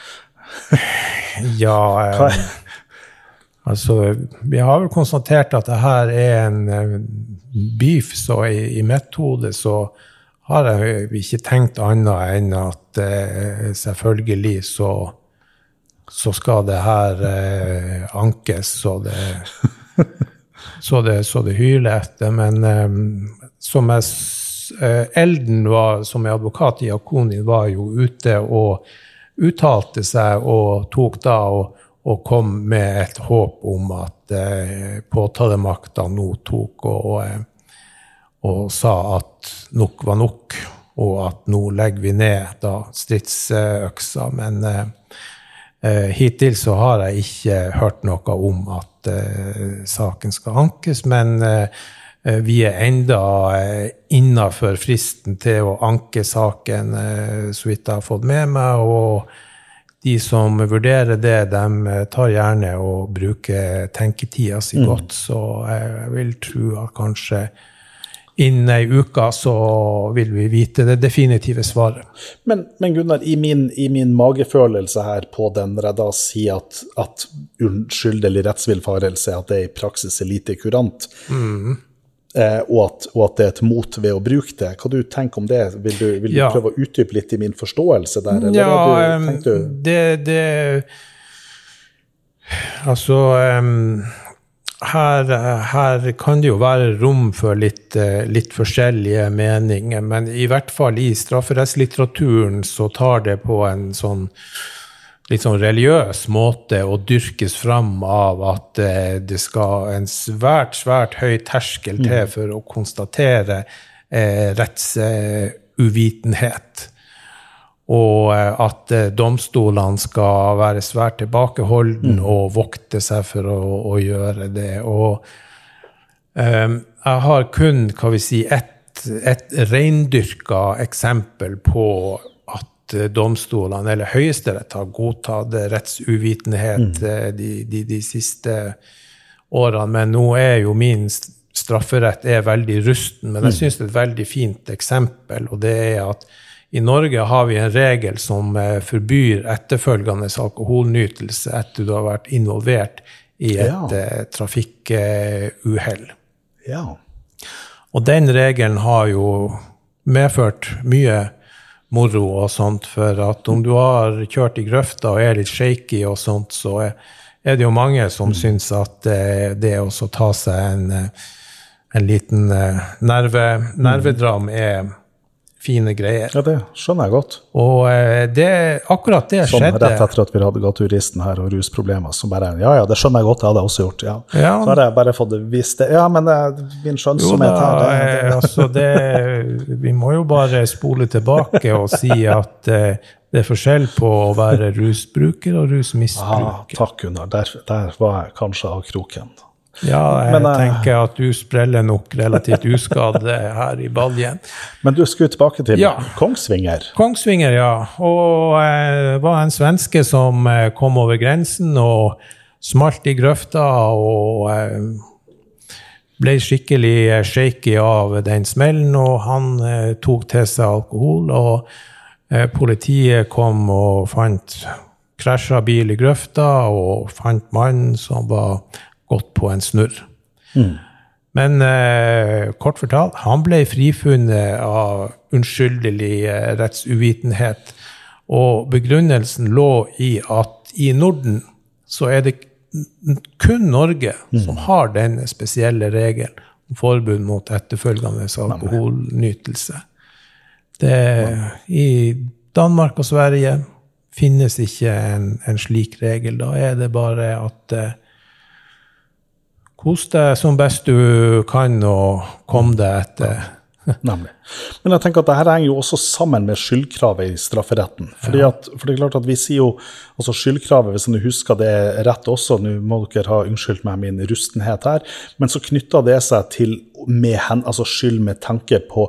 Speaker 2: Ja, eh, altså, vi har vel konstatert at det her er en eh, beef, så i, i mitt hode så har jeg ikke tenkt annet enn at eh, selvfølgelig så, så skal det her eh, ankes, så det... Så det, så det hyler etter, men um, som jeg, uh, Elden var, som er advokat i Diakonien, var jo ute og uttalte seg og tok da og, og kom med et håp om at uh, påtalemakta nå tok og, uh, og sa at nok var nok, og at nå legger vi ned da stridsøksa, men uh, uh, hittil så har jeg ikke hørt noe om at Uh, saken skal ankes, men uh, vi er enda uh, innenfor fristen til å anke saken, uh, så vidt jeg har fått med meg, og de som vurderer det, de tar gjerne og bruker tenketida si godt, mm. så jeg vil tro at kanskje innen ei uka så vil vi vite det definitive svaret.
Speaker 1: Men, men Gunnar, i min, i min magefølelse her på den, når jeg da sier at, at unnskyldelig rettsvillfarelse, at det i praksis er lite kurant, mm. eh, og, at, og at det er et mot ved å bruke det. Hva du tenker om det? Vil du, vil du ja. prøve å utdype litt i min forståelse der? Eller
Speaker 2: ja,
Speaker 1: du, tenkte du?
Speaker 2: det, det altså... Um, Her, her kan det jo være rom for litt, litt forskjellige meninger, men i hvert fall i strafferettslitteraturen så tar det på en sånn litt sånn religiøs måte å dyrkes fram av at det skal en svært, svært høy terskel til for å konstatere eh, rettsuvitenhet. Og at domstolene skal være svært tilbakeholden mm. og vokte seg for å, å gjøre det. Og um, jeg har kun, kan vi si, et, et reindyrka eksempel på at domstolene, eller Høyesterett, har godtatt rettsuvitenhet mm. de, de, de siste årene. Men nå er jo min strafferett er veldig rusten, men jeg synes det er et veldig fint eksempel, og det er at i Norge har vi en regel som forbyr etterfølgende alkoholnytelse etter du har vært involvert i et ja. uh, trafikkuhell.
Speaker 1: Ja.
Speaker 2: Og den regelen har jo medført mye moro og sånt, for at om du har kjørt i grøfta og er litt shaky og sånt, så er, er det jo mange som mm. synes at uh, det å ta seg en, en liten uh, nerve, nervedram er fine greier.
Speaker 1: Ja, det skjønner jeg godt.
Speaker 2: Og det, akkurat det
Speaker 1: sånn,
Speaker 2: skjedde.
Speaker 1: Rett etter at vi hadde gaturisten her og rusproblemer, så bare, ja, ja, det skjønner jeg godt, det hadde jeg også gjort, ja.
Speaker 2: ja.
Speaker 1: Så har jeg bare fått vist det. Ja, men det, min skjønnsomhet her, det, det.
Speaker 2: Altså det, vi må jo bare spole tilbake og si at uh, det er forskjell på å være rusbruker og rusmisbruker.
Speaker 1: Ah, takk, Gunnar. Der, der var jeg kanskje av kroken.
Speaker 2: Ja, jeg
Speaker 1: men, uh,
Speaker 2: tenker at du spreller nok relativt uskadd her i baljen.
Speaker 1: Men du skulle tilbake til
Speaker 2: ja.
Speaker 1: Kongsvinger.
Speaker 2: Kongsvinger, ja. Og det uh, var en svenske som uh, kom over grensen og smalt i grøfta og uh, ble skikkelig shaky av den smellen, og han uh, tok til seg alkohol, og uh, politiet kom og fant krasja bil i grøfta og fant mannen som var gått på en snurr. Mm. Men eh, kort fortalt, han ble frifunnet av unnskyldelig eh, rettsuvitenhet, og begrunnelsen lå i at i Norden så er det kun Norge mm. som har denne spesielle regelen om forbud mot etterfølgende alkoholnytelse. Det, i Danmark og Sverige finnes ikke en, en slik regel. Da er det bare at eh, kos deg som best du kan, og kom deg etter.
Speaker 1: Nemlig. Men jeg tenker at dette henger jo også sammen med skyldkravet i strafferetten. Fordi at, for det er klart at vi sier jo, altså skyldkravet, hvis du husker det er rett også, nå må dere ha unnskyldt meg min rustenhet her, men så knytter det seg til med hen, altså skyld med tanke på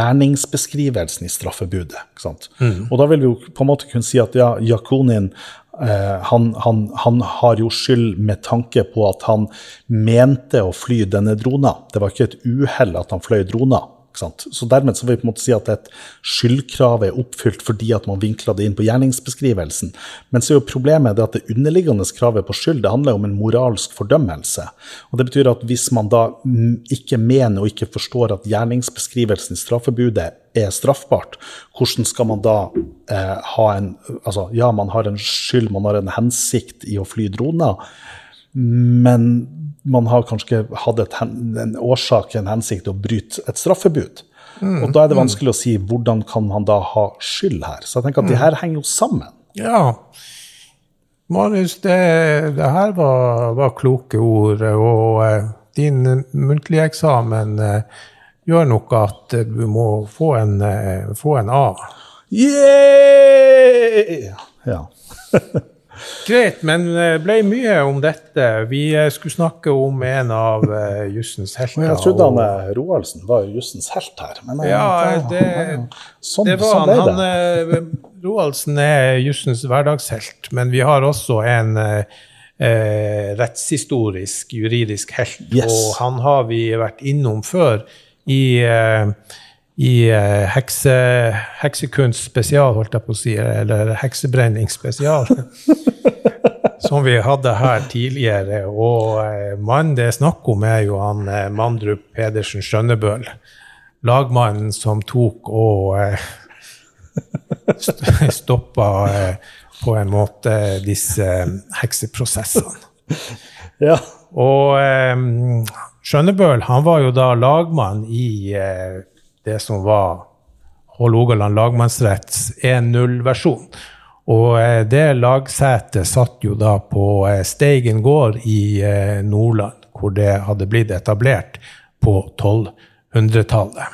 Speaker 1: gjerningsbeskrivelsen i straffebudet. Ikke sant? Mm. Og da vil vi jo på en måte kunne si at ja, Diakonien Uh, han, han, han har jo skyld med tanke på at han mente å fly denne drona. Det var ikke et uheld at han fløy drona. Så dermed så vil vi på en måte si at et skyldkrav er oppfylt fordi at man vinkler det inn på gjerningsbeskrivelsen. Men så er jo problemet det at det underliggende kravet på skyld, det handler om en moralsk fordømmelse. Og det betyr at hvis man da ikke mener og ikke forstår at gjerningsbeskrivelsen i straffebudet er straffbart, hvordan skal man da eh, ha en, altså ja, man har en skyld, man har en hensikt i å fly droner, men man har kanskje hatt et, en årsak, en hensikt til å bryte et straffebud. Mm, og da er det vanskelig mm. å si, hvordan kan han da ha skyld her? Så jeg tenker at de her henger jo sammen.
Speaker 2: Ja, Marius, det, det her var, var kloke ord, og uh, din muntlige eksamen uh, gjør nok at du må få en, uh, få en A.
Speaker 1: Yeah! Ja.
Speaker 2: Greit, men det ble mye om dette. Vi skulle snakke om en av uh, jussens helter.
Speaker 1: Jeg trodde han uh, Roaldsen var jussens helt her. Men, uh,
Speaker 2: ja, det,
Speaker 1: sånn,
Speaker 2: det var
Speaker 1: sånn ble
Speaker 2: han. han uh, Roaldsen er jussens hverdagshelt, men vi har også en uh, uh, rettshistorisk, juridisk helt, yes. Og han har vi vært innom før i... Uh, i uh, hekse, heksekunst spesial, holdt jeg på å si, eller heksebrenning spesial, som vi hadde her tidligere. Og uh, mannen det er snakk om er jo han uh, Mandrup Pedersen Skjønnebøl, lagmannen som tok og uh, st- stoppet uh, på en måte disse uh, hekseprosessene.
Speaker 1: Ja.
Speaker 2: Og um, Skjønnebøl, han var jo da lagmann i... Uh, det som var Hålogaland lagmannsretts en null-versjon. Og eh, det lagsetet satt jo da på eh, Steigen gård i eh, Nordland, hvor det hadde blitt etablert på tolvhundretallet.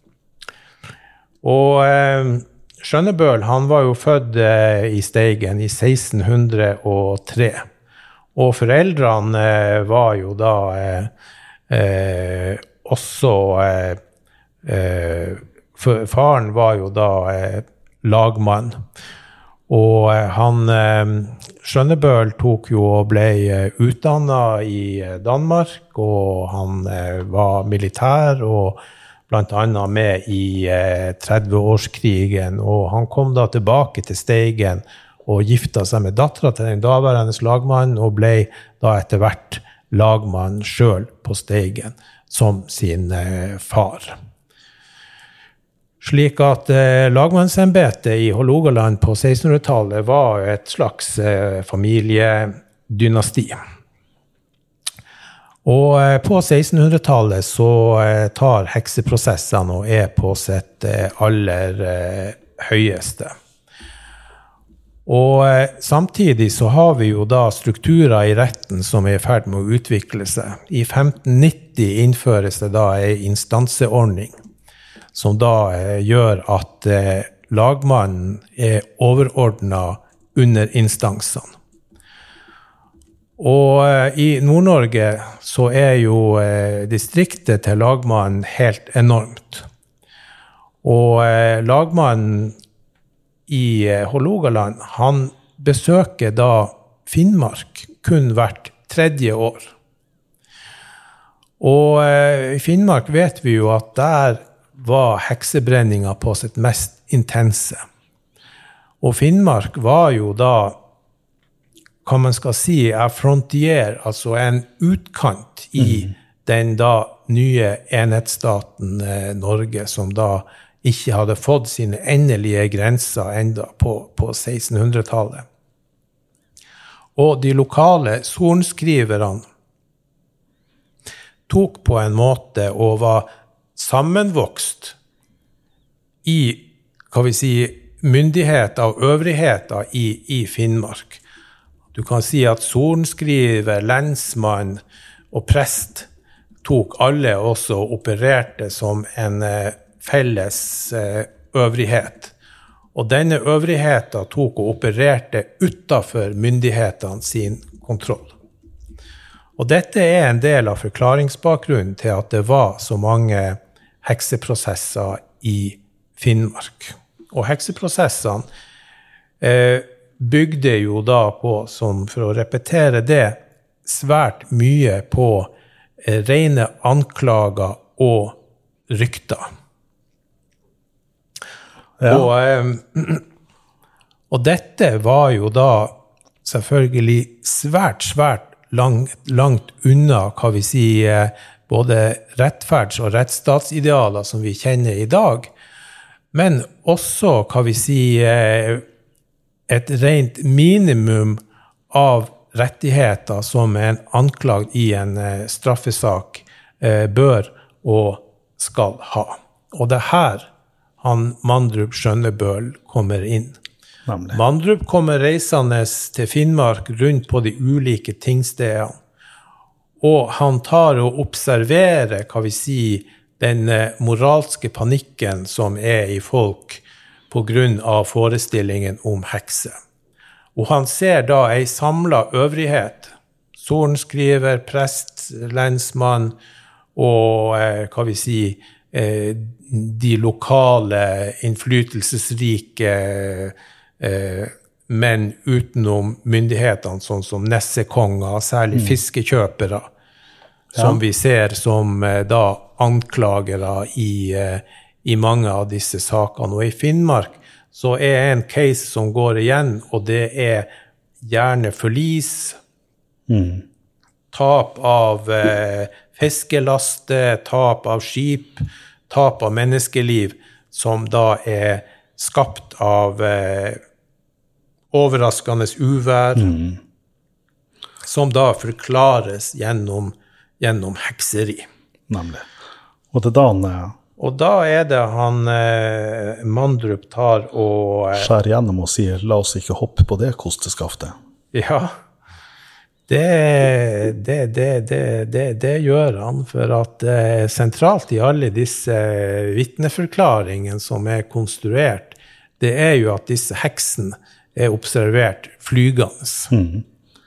Speaker 2: Og eh, Skjønnebøl, han var jo født eh, i Steigen i seksten hundre og tre. Og foreldrene eh, var jo da eh, eh, også... Eh, Eh, faren var jo da eh, lagmann, og eh, han eh, Skjønnebøl tok jo og ble eh, utdannet i eh, Danmark, og han eh, var militær og blant annet med i eh, tredveårskrigen, og han kom da tilbake til Steigen og gifta seg med datteren til den daværende lagmann, og ble da etter hvert lagmann selv på Steigen som sin eh, far. Slik at eh, lagmannsembetet i Hålogaland på sekstenhundretallet var et slags eh, familiedynasti. Og eh, på sekstenhundretallet så eh, tar hekseprosessene og er på sitt eh, aller eh, høyeste. Og eh, samtidig så har vi jo da strukturer i retten som er i ferd med å utvikle seg. I femten nitti innføres det da en instanseordning, som da eh, gjør at eh, lagmannen er overordnet under instansene. Og eh, i Nord-Norge så er jo eh, distriktet til lagmannen helt enormt. Og eh, lagmannen i eh, Hålogaland, han besøker da Finnmark kun hvert tredje år. Og eh, i Finnmark vet vi jo at der var heksebrenninga på sitt mest intense. Og Finnmark var jo da, hva man skal si, er frontier, altså en utkant i mm. den da nye enhetsstaten eh, Norge, som da ikke hadde fått sine endelige grenser enda på, på sekstenhundretallet. Og de lokale sorenskriverne tok på en måte og var sammenvokst i, hva vi si, myndigheter og øvrigheter i, i Finnmark. Du kan si at sorenskriver, lensmann og prest tok alle også og opererte som en eh, felles eh, øvrighet. Og denne øvrigheten tok og opererte utenfor myndighetene sin kontroll. Og dette er en del av forklaringsbakgrunnen til at det var så mange hekseprosesser i Finnmark. Og hekseprosessene, eh, bygde jo da på, som for å repetere det, svært mye på eh, rene anklager og rykter. Ja. Og, eh, og dette var jo da selvfølgelig svært, svært langt, langt unna, hva vi sier, både rettferds- og rettsstatsidealer som vi kjenner i dag, men også, hva vi sier, et rent minimum av rettigheter som en anklagd i en straffesak eh, bør og skal ha. Og det er her han Mandrup Skjønnebøl kommer inn. Nemlig. Mandrup kommer reisende til Finnmark rundt på de ulike tingstedene, og han tar og observerer, hva vi sier, den moralske panikken som er i folk på grunn av forestillingen om hekse. Og han ser da en samlet øvrighet, sorenskriver, prest, lensmann, og eh, hva vi sier, eh, de lokale, innflytelsesrike eh, menn utenom myndighetene, sånn som nessekonger, særlig mm. fiskekjøpere, ja. Som vi ser som eh, da anklagere i, eh, i mange av disse sakene. Og i Finnmark så er en case som går igjen, og det er gjerne forlis, mm. tap av eh, fiskelaste, tap av skip, tap av menneskeliv, som da er skapt av eh, overraskende uvær, mm. som da forklares gjennom, gjennom hekseri.
Speaker 1: Nemlig. Og det er da han... Eh,
Speaker 2: og da er det han eh, Mandrup tar og... Eh,
Speaker 1: skjær gjennom og sier, la oss ikke hoppe på det kosteskaftet.
Speaker 2: Ja, det, det, det, det, det, det gjør han, for at eh, sentralt i alle disse vitneforklaringene som er konstruert, det er jo at disse heksene er observert flygende. Mm.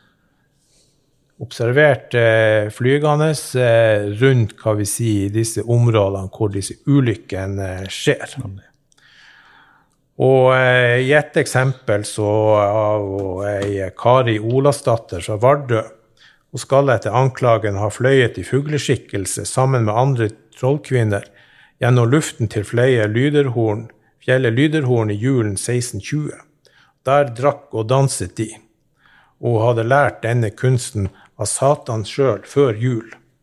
Speaker 2: Observert eh, flygende eh, rundt, hva vi sier, disse områdene hvor disse ulykkene eh, skjer. Mm. Og eh, i et eksempel så av ei Kari Olasdatter fra Vardø, og skal etter anklagen ha fløyet i fugleskikkelse sammen med andre trollkvinner gjennom luften til Fløye Lyderhorn, fjellet Lyderhorn i julen seksten tjue. Der drakk og danset de, og hadde lært denne kunsten av Satan selv før jul.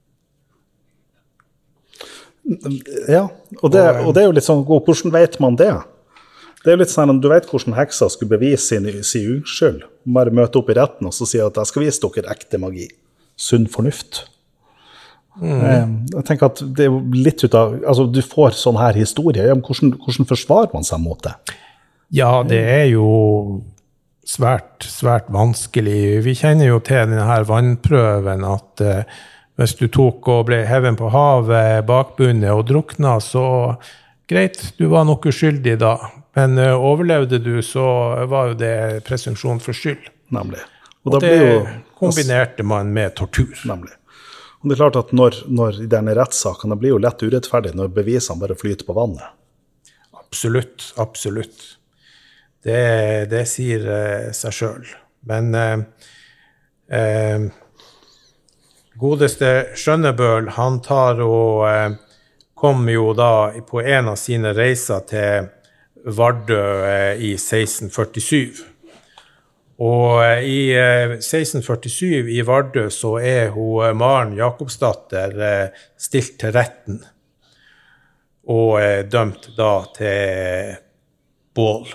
Speaker 1: Ja, og det, og det er jo litt sånn, hvordan vet man det? Det er jo litt sånn, du vet hvordan heksa skulle bevise sin, sin unnskyld, bare møte opp i retten og så si at jeg skal vise dere ekte magi, sunn fornuft. Mm. Jeg tenker at det er litt ut av, altså du får sånn her historie, hvordan, hvordan forsvarer man seg mot det?
Speaker 2: Ja, det er jo svært, svært vanskelig. Vi kjenner jo til denne her vannprøven at uh, hvis du tok og ble hevet på havet bakbundet og drukna, så greit, du var nok uskyldig da. Men uh, overlevde du, så var jo det presumpsjon for skyld.
Speaker 1: Nemlig.
Speaker 2: Og, og det jo, kombinerte man med tortur.
Speaker 1: Nemlig. Og det er klart at når, når i denne rettssaken, det blir jo lett urettferdig når bevisene bare flyter på vannet.
Speaker 2: Absolutt, absolutt. Det, det sier uh, seg selv. Men uh, uh, godeste Skjønnebøl, han tar og uh, kom jo da på en av sine reiser til Vardø uh, i seksten førtisju. Og uh, i uh, seksten førtisju i Vardø så er hun uh, Maren Jakobsdatter uh, stilt til retten og uh, dømt da til bål.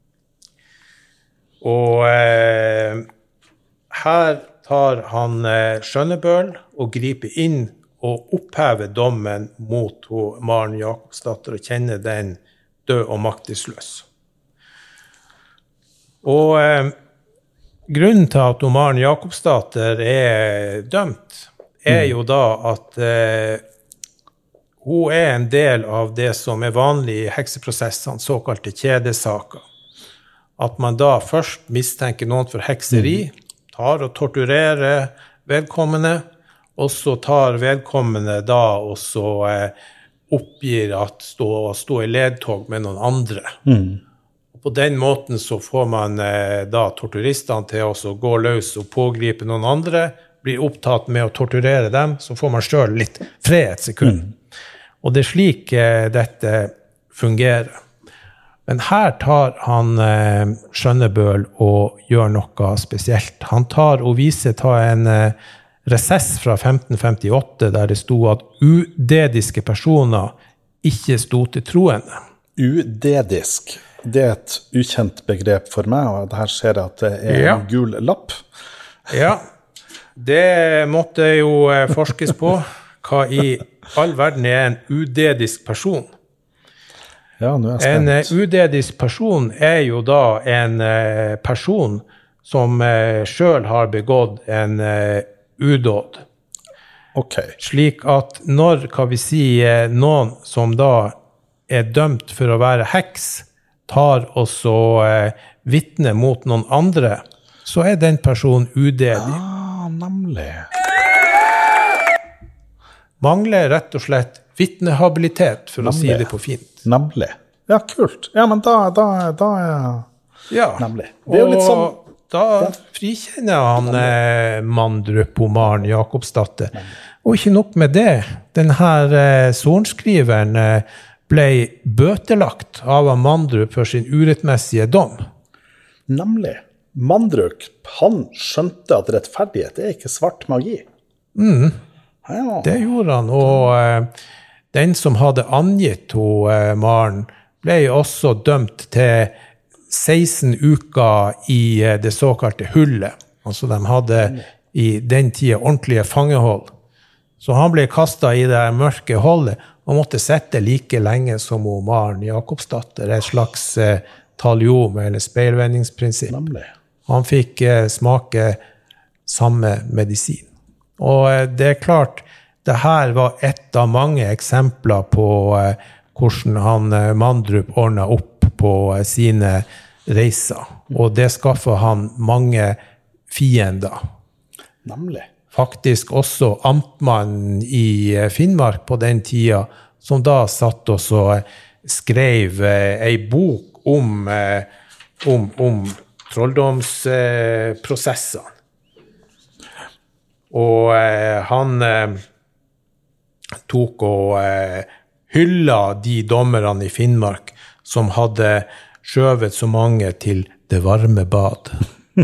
Speaker 2: Og eh, her tar han eh, Skjønnebøl og griper inn og opphever dommen mot Maren Jakobsdatter og kjenner den død og maktesløs. Og eh, grunnen til at Maren Jakobsdatter er dømt, er jo da at eh, hun er en del av det som er vanlig i hekseprosessene, såkalte kjedesaker. At man da først mistenker noen for hekseri, tar og torturerer vedkommende, og så tar vedkommende da og så eh, oppgir at stå, stå i ledtog med noen andre. Mm. på den måten så får man eh, da torturistene til å gå løs og pågripe noen andre, blir opptatt med å torturere dem, så får man selv litt fred et sekund. Mm. Og det er slik eh, dette fungerer. Men her tar han eh, Skjønnebøl og gjør noe spesielt. Han tar og viser ta en eh, resess fra femten femtiåtte, der det stod at udediske personer ikke stod til troende.
Speaker 1: Udedisk, det er et ukjent begrep for meg, og her ser jeg at det er ja. En gul lapp.
Speaker 2: Ja, det måtte jo forskes på. Hva i all verden er en udedisk person?
Speaker 1: Ja, nå er jeg spent.
Speaker 2: En udedisk person er jo da en person som selv har begått en udåd.
Speaker 1: Ok.
Speaker 2: Slik at når, kan vi si, noen som da er dømt for å være heks, tar også eh, vittne mot noen andre, så er den personen udedig.
Speaker 1: Ah, nemlig.
Speaker 2: Mangler rett og slett vittnehabilitet, for nemlig. Å si det på fint.
Speaker 1: Nemlig. Ja, kult. Ja, men da, da, da er
Speaker 2: ja.
Speaker 1: Nemlig. Det er jo litt sånn...
Speaker 2: Da frikjenner han eh, Mandrup og Maren Jakobsdatter. Og ikke nok med det, den her eh, sorenskriveren eh, ble bøtelagt av Mandrup for sin urettmessige dom.
Speaker 1: Nemlig. Mandrup, han skjønte at rettferdighet er ikke svart magi.
Speaker 2: Mm.
Speaker 1: Ja.
Speaker 2: Det gjorde han, og eh, den som hadde angitt ho, eh, Maren, ble også dømt til seksten uker i eh, det såkalte hullet. Altså de hadde i den tiden ordentlige fangehold. Så han ble kastet i det mørke holdet, og måtte sette like lenge som Maren Jakobsdatter, et slags eh, taliom eller speilvendingsprinsipp.
Speaker 1: Nemlig.
Speaker 2: Han fikk eh, smake samme medisin. Og eh, det er klart, det her var ett av mange eksempler på eh, hvordan han eh, Mandrup ordnet opp på eh, sine reiser. Og det skaffet han mange fiender.
Speaker 1: Nemlig.
Speaker 2: Faktisk også amtmannen i Finnmark på den tida, som da satt og så skrev eh, en bok om, eh, om, om trolldomsprosessene. Eh, og eh, han eh, tok og eh, hylla de dommerne i Finnmark som hadde skjøvet så mange til det varme bad.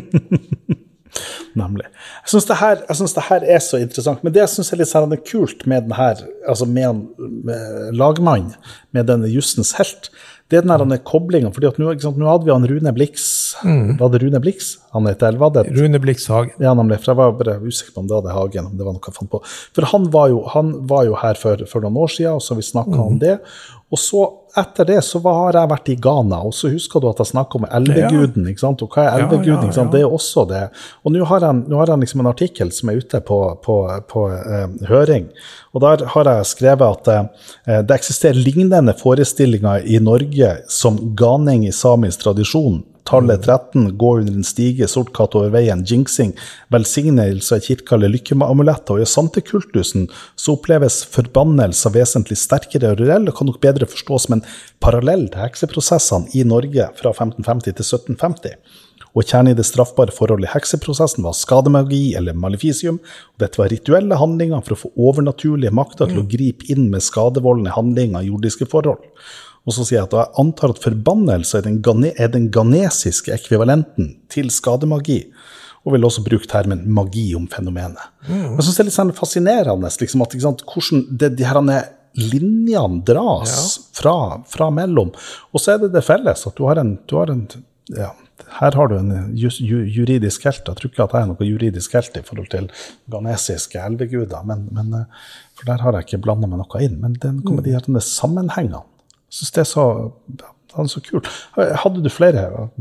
Speaker 1: Nemlig. Jeg synes, det her, jeg synes det her er så interessant, men det jeg synes er litt sånn kult med den her, altså med en med lagmann, med denne justens helt, det er den her denne koblingen, fordi at nå, ikke sant, nå hadde vi han Rune Blix, mm. var det Rune Blix? Han heter, eller var det?
Speaker 2: Rune Blix Hagen.
Speaker 1: Ja, nemlig, for jeg var bare usikker på om det hadde Hagen, om det var noe jeg fant på. For han var jo, han var jo her for, for noen år siden, og så vi snakket mm. om det, og så etter det så har jeg vært i Ghana, og så husker du at jeg snakket om elveguden, ikke sant? Og hva er elveguden, ja, ja, ja. Ikke sant? Det er også det. Og nå har jeg, nå har jeg liksom en artikkel som er ute på, på, på eh, høring, og der har jeg skrevet at eh, det eksisterer lignende forestillinger i Norge som ganing i samisk tradisjon. Tallet tretten, gå under en stige, sort katt over veien, jinxing, velsignelse, kirkale, lykkeamuletter, og i santekultusen så oppleves forbannelse vesentlig sterkere og reell, og kan nok bedre forstås som en parallell til hekseprosessene i Norge fra femten femti til sytten femti. Og kjernen i det straffbare forholdet i hekseprosessen var skademagi eller maleficium, og dette var rituelle handlinger for å få overnaturlige makter til å gripe inn med skadevoldende handlinger i jordiske forhold. Og så sier jeg at jeg antar at forbannelse er den, gane, er den ghanesiske ekvivalenten til skademagi, og vil også bruke termen magi om fenomenet. Mm. Jeg synes det er litt sånn fascinerende, liksom, at ikke sant, hvordan det, de her linjene dras ja. fra, fra mellom. Og så er det det felles, at du har en, du har en ja, her har du en ju, ju, juridisk helt. Jeg tror ikke at jeg er noe juridisk helt i forhold til ghanesiske elveguder, men, men, for der har jeg ikke blandet meg noe inn. Men den kommer mm. de her sammenhengene. Jeg synes det er så, det er så kult. Hadde du flere?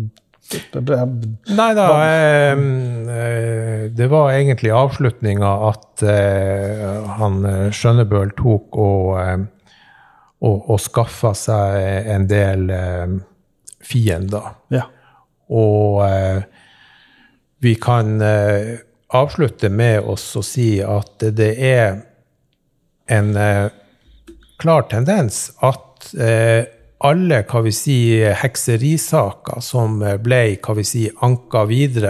Speaker 2: Nei da, eh, det var egentlig avslutningen at eh, han Skjønnebøl tok og, eh, og, og skaffet seg en del eh, fiender.
Speaker 1: Ja.
Speaker 2: Og eh, vi kan eh, avslutte med oss å si at det er en eh, klar tendens at Eh, alle, hva vi si, hekserisaker som ble, hva vi si, anka videre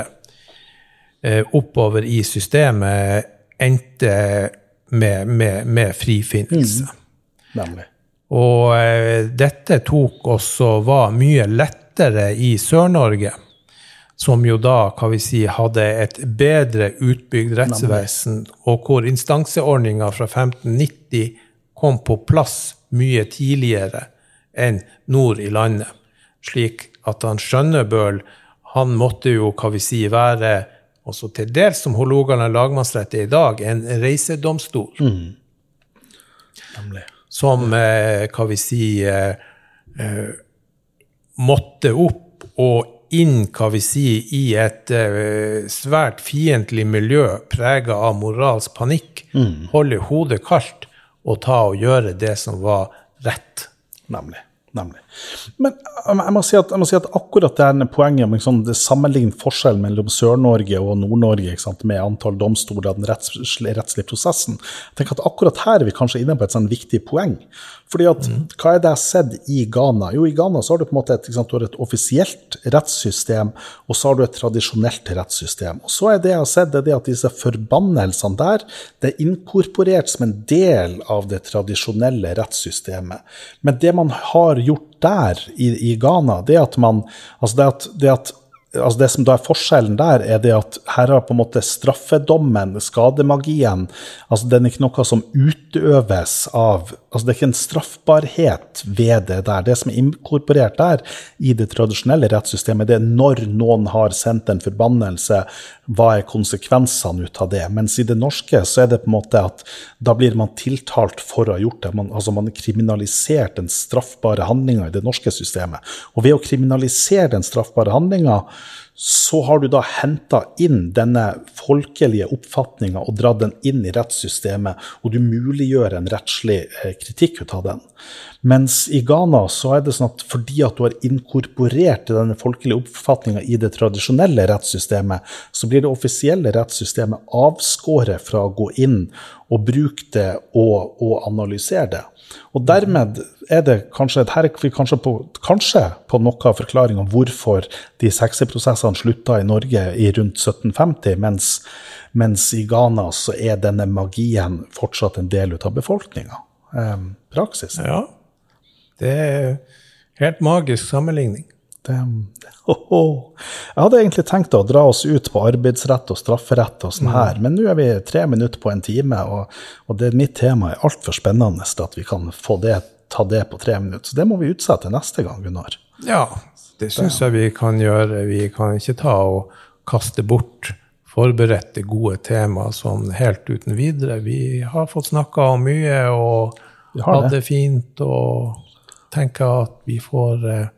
Speaker 2: eh, oppover i systemet, endte med, med, med frifinnelse. Mm.
Speaker 1: Nemlig.
Speaker 2: Og eh, dette tok også, var mye lettere i Sør-Norge, som jo da, kan vi si, hadde et bedre utbygd rettsvesen, og hvor instanseordningen fra femten nitti kom på plass mye tidligere enn nord i landet. Slik at han Skjønnebøl, han måtte jo, kan vi si, være, også til dels som Hålogaland lagmannsrett i dag, en reisedomstol.
Speaker 1: Mm. Nemlig.
Speaker 2: Som, eh, kan vi si, eh, eh, måtte opp og inn, kan vi si, i et uh, svært fiendtlig miljø preget av moralsk panikk, mm. holde hodet kaldt og ta og gjøre det som var rett.
Speaker 1: Nemlig, nemlig. Men jeg må si at, jeg må si at akkurat det er poenget med liksom, det sammenlignet forskjellen mellom Sør-Norge og Nord-Norge, ikke sant, med antall domstoler og den rettslige, rettslige prosessen. Jeg tenker at akkurat her er vi kanskje inne på et sånn viktig poeng. Fordi at, mm. hva er det jeg har sett i Ghana? Jo, i Ghana så har du på en måte et, sant, du har et offisielt rettssystem, og så har du et tradisjonelt rettssystem. Og så er det jeg har sett, det er det at disse forbannelsene der, det er inkorporert som en del av det tradisjonelle rettssystemet. Men det man har gjort der i, i Ghana, det er at man, altså det at, det at Altså det som da er forskjellen der, er det at her har på en måte straffedommen, skademagien, altså den er ikke noe som utøves av, altså det er ikke en straffbarhet ved det der. Det som er inkorporert der i det tradisjonelle rettssystemet, det er når noen har sendt en forbannelse, hva er konsekvensene ut av det? Mens i det norske så er det på en måte at da blir man tiltalt for å ha gjort det. Man, altså man har kriminalisert den straffbare handlingen i det norske systemet. Og ved å kriminalisere den straffbare handlingen, så har du da hentet inn denne folkelige oppfatningen og dratt den inn i rettssystemet, og du muliggjør en rettslig kritikk ut av den. Mens i Ghana så er det sånn at fordi at du har inkorporert denne folkelige oppfatningen i det tradisjonelle rettssystemet, så blir det offisielle rettssystemet avskåret fra å gå inn og bruke det og, og analysere det. Og dermed er det kanskje, her er vi kanskje på, kanskje på noe av forklaringen om hvorfor de sekseprosessene slutta i Norge i rundt sytten femti, mens, mens i Ghana så er denne magien fortsatt en del av befolkningen. Eh, praksis.
Speaker 2: Ja, det er helt magisk sammenligning.
Speaker 1: Det, oh, oh. Jeg hadde egentlig tenkt å dra oss ut på arbeidsrett og strafferett og sånn her, mm. men nå er vi tre minutter på en time, og, og det, mitt tema er alt for spennende til at vi kan få det, ta det på tre minutter. Så det må vi utsette neste gang, Gunnar.
Speaker 2: Ja, det synes jeg vi kan gjøre. Vi kan ikke ta og kaste bort forberedte gode tema sånn helt uten videre. Vi har fått snakket om mye og hadde det fint, og tenker at vi får eh,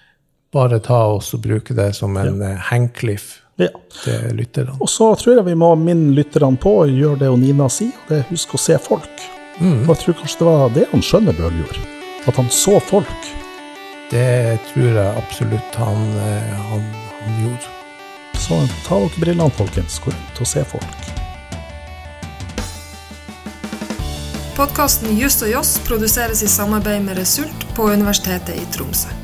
Speaker 2: bare ta oss og bruke det som en ja. hengkliff ja. til lytterne. Og så tror jeg vi må minne lytterne på å gjøre det og Nina sier, det er husk å se folk. Mm. Og jeg tror kanskje det var det han Skjønnebøl gjorde, at han så folk. Det tror jeg absolutt han, han, han gjorde.
Speaker 1: Så ta dere brillene, folkens, gå ut og se folk.
Speaker 5: Podcasten Just og Joss produseres i samarbeid med Result på Universitetet i Tromsø.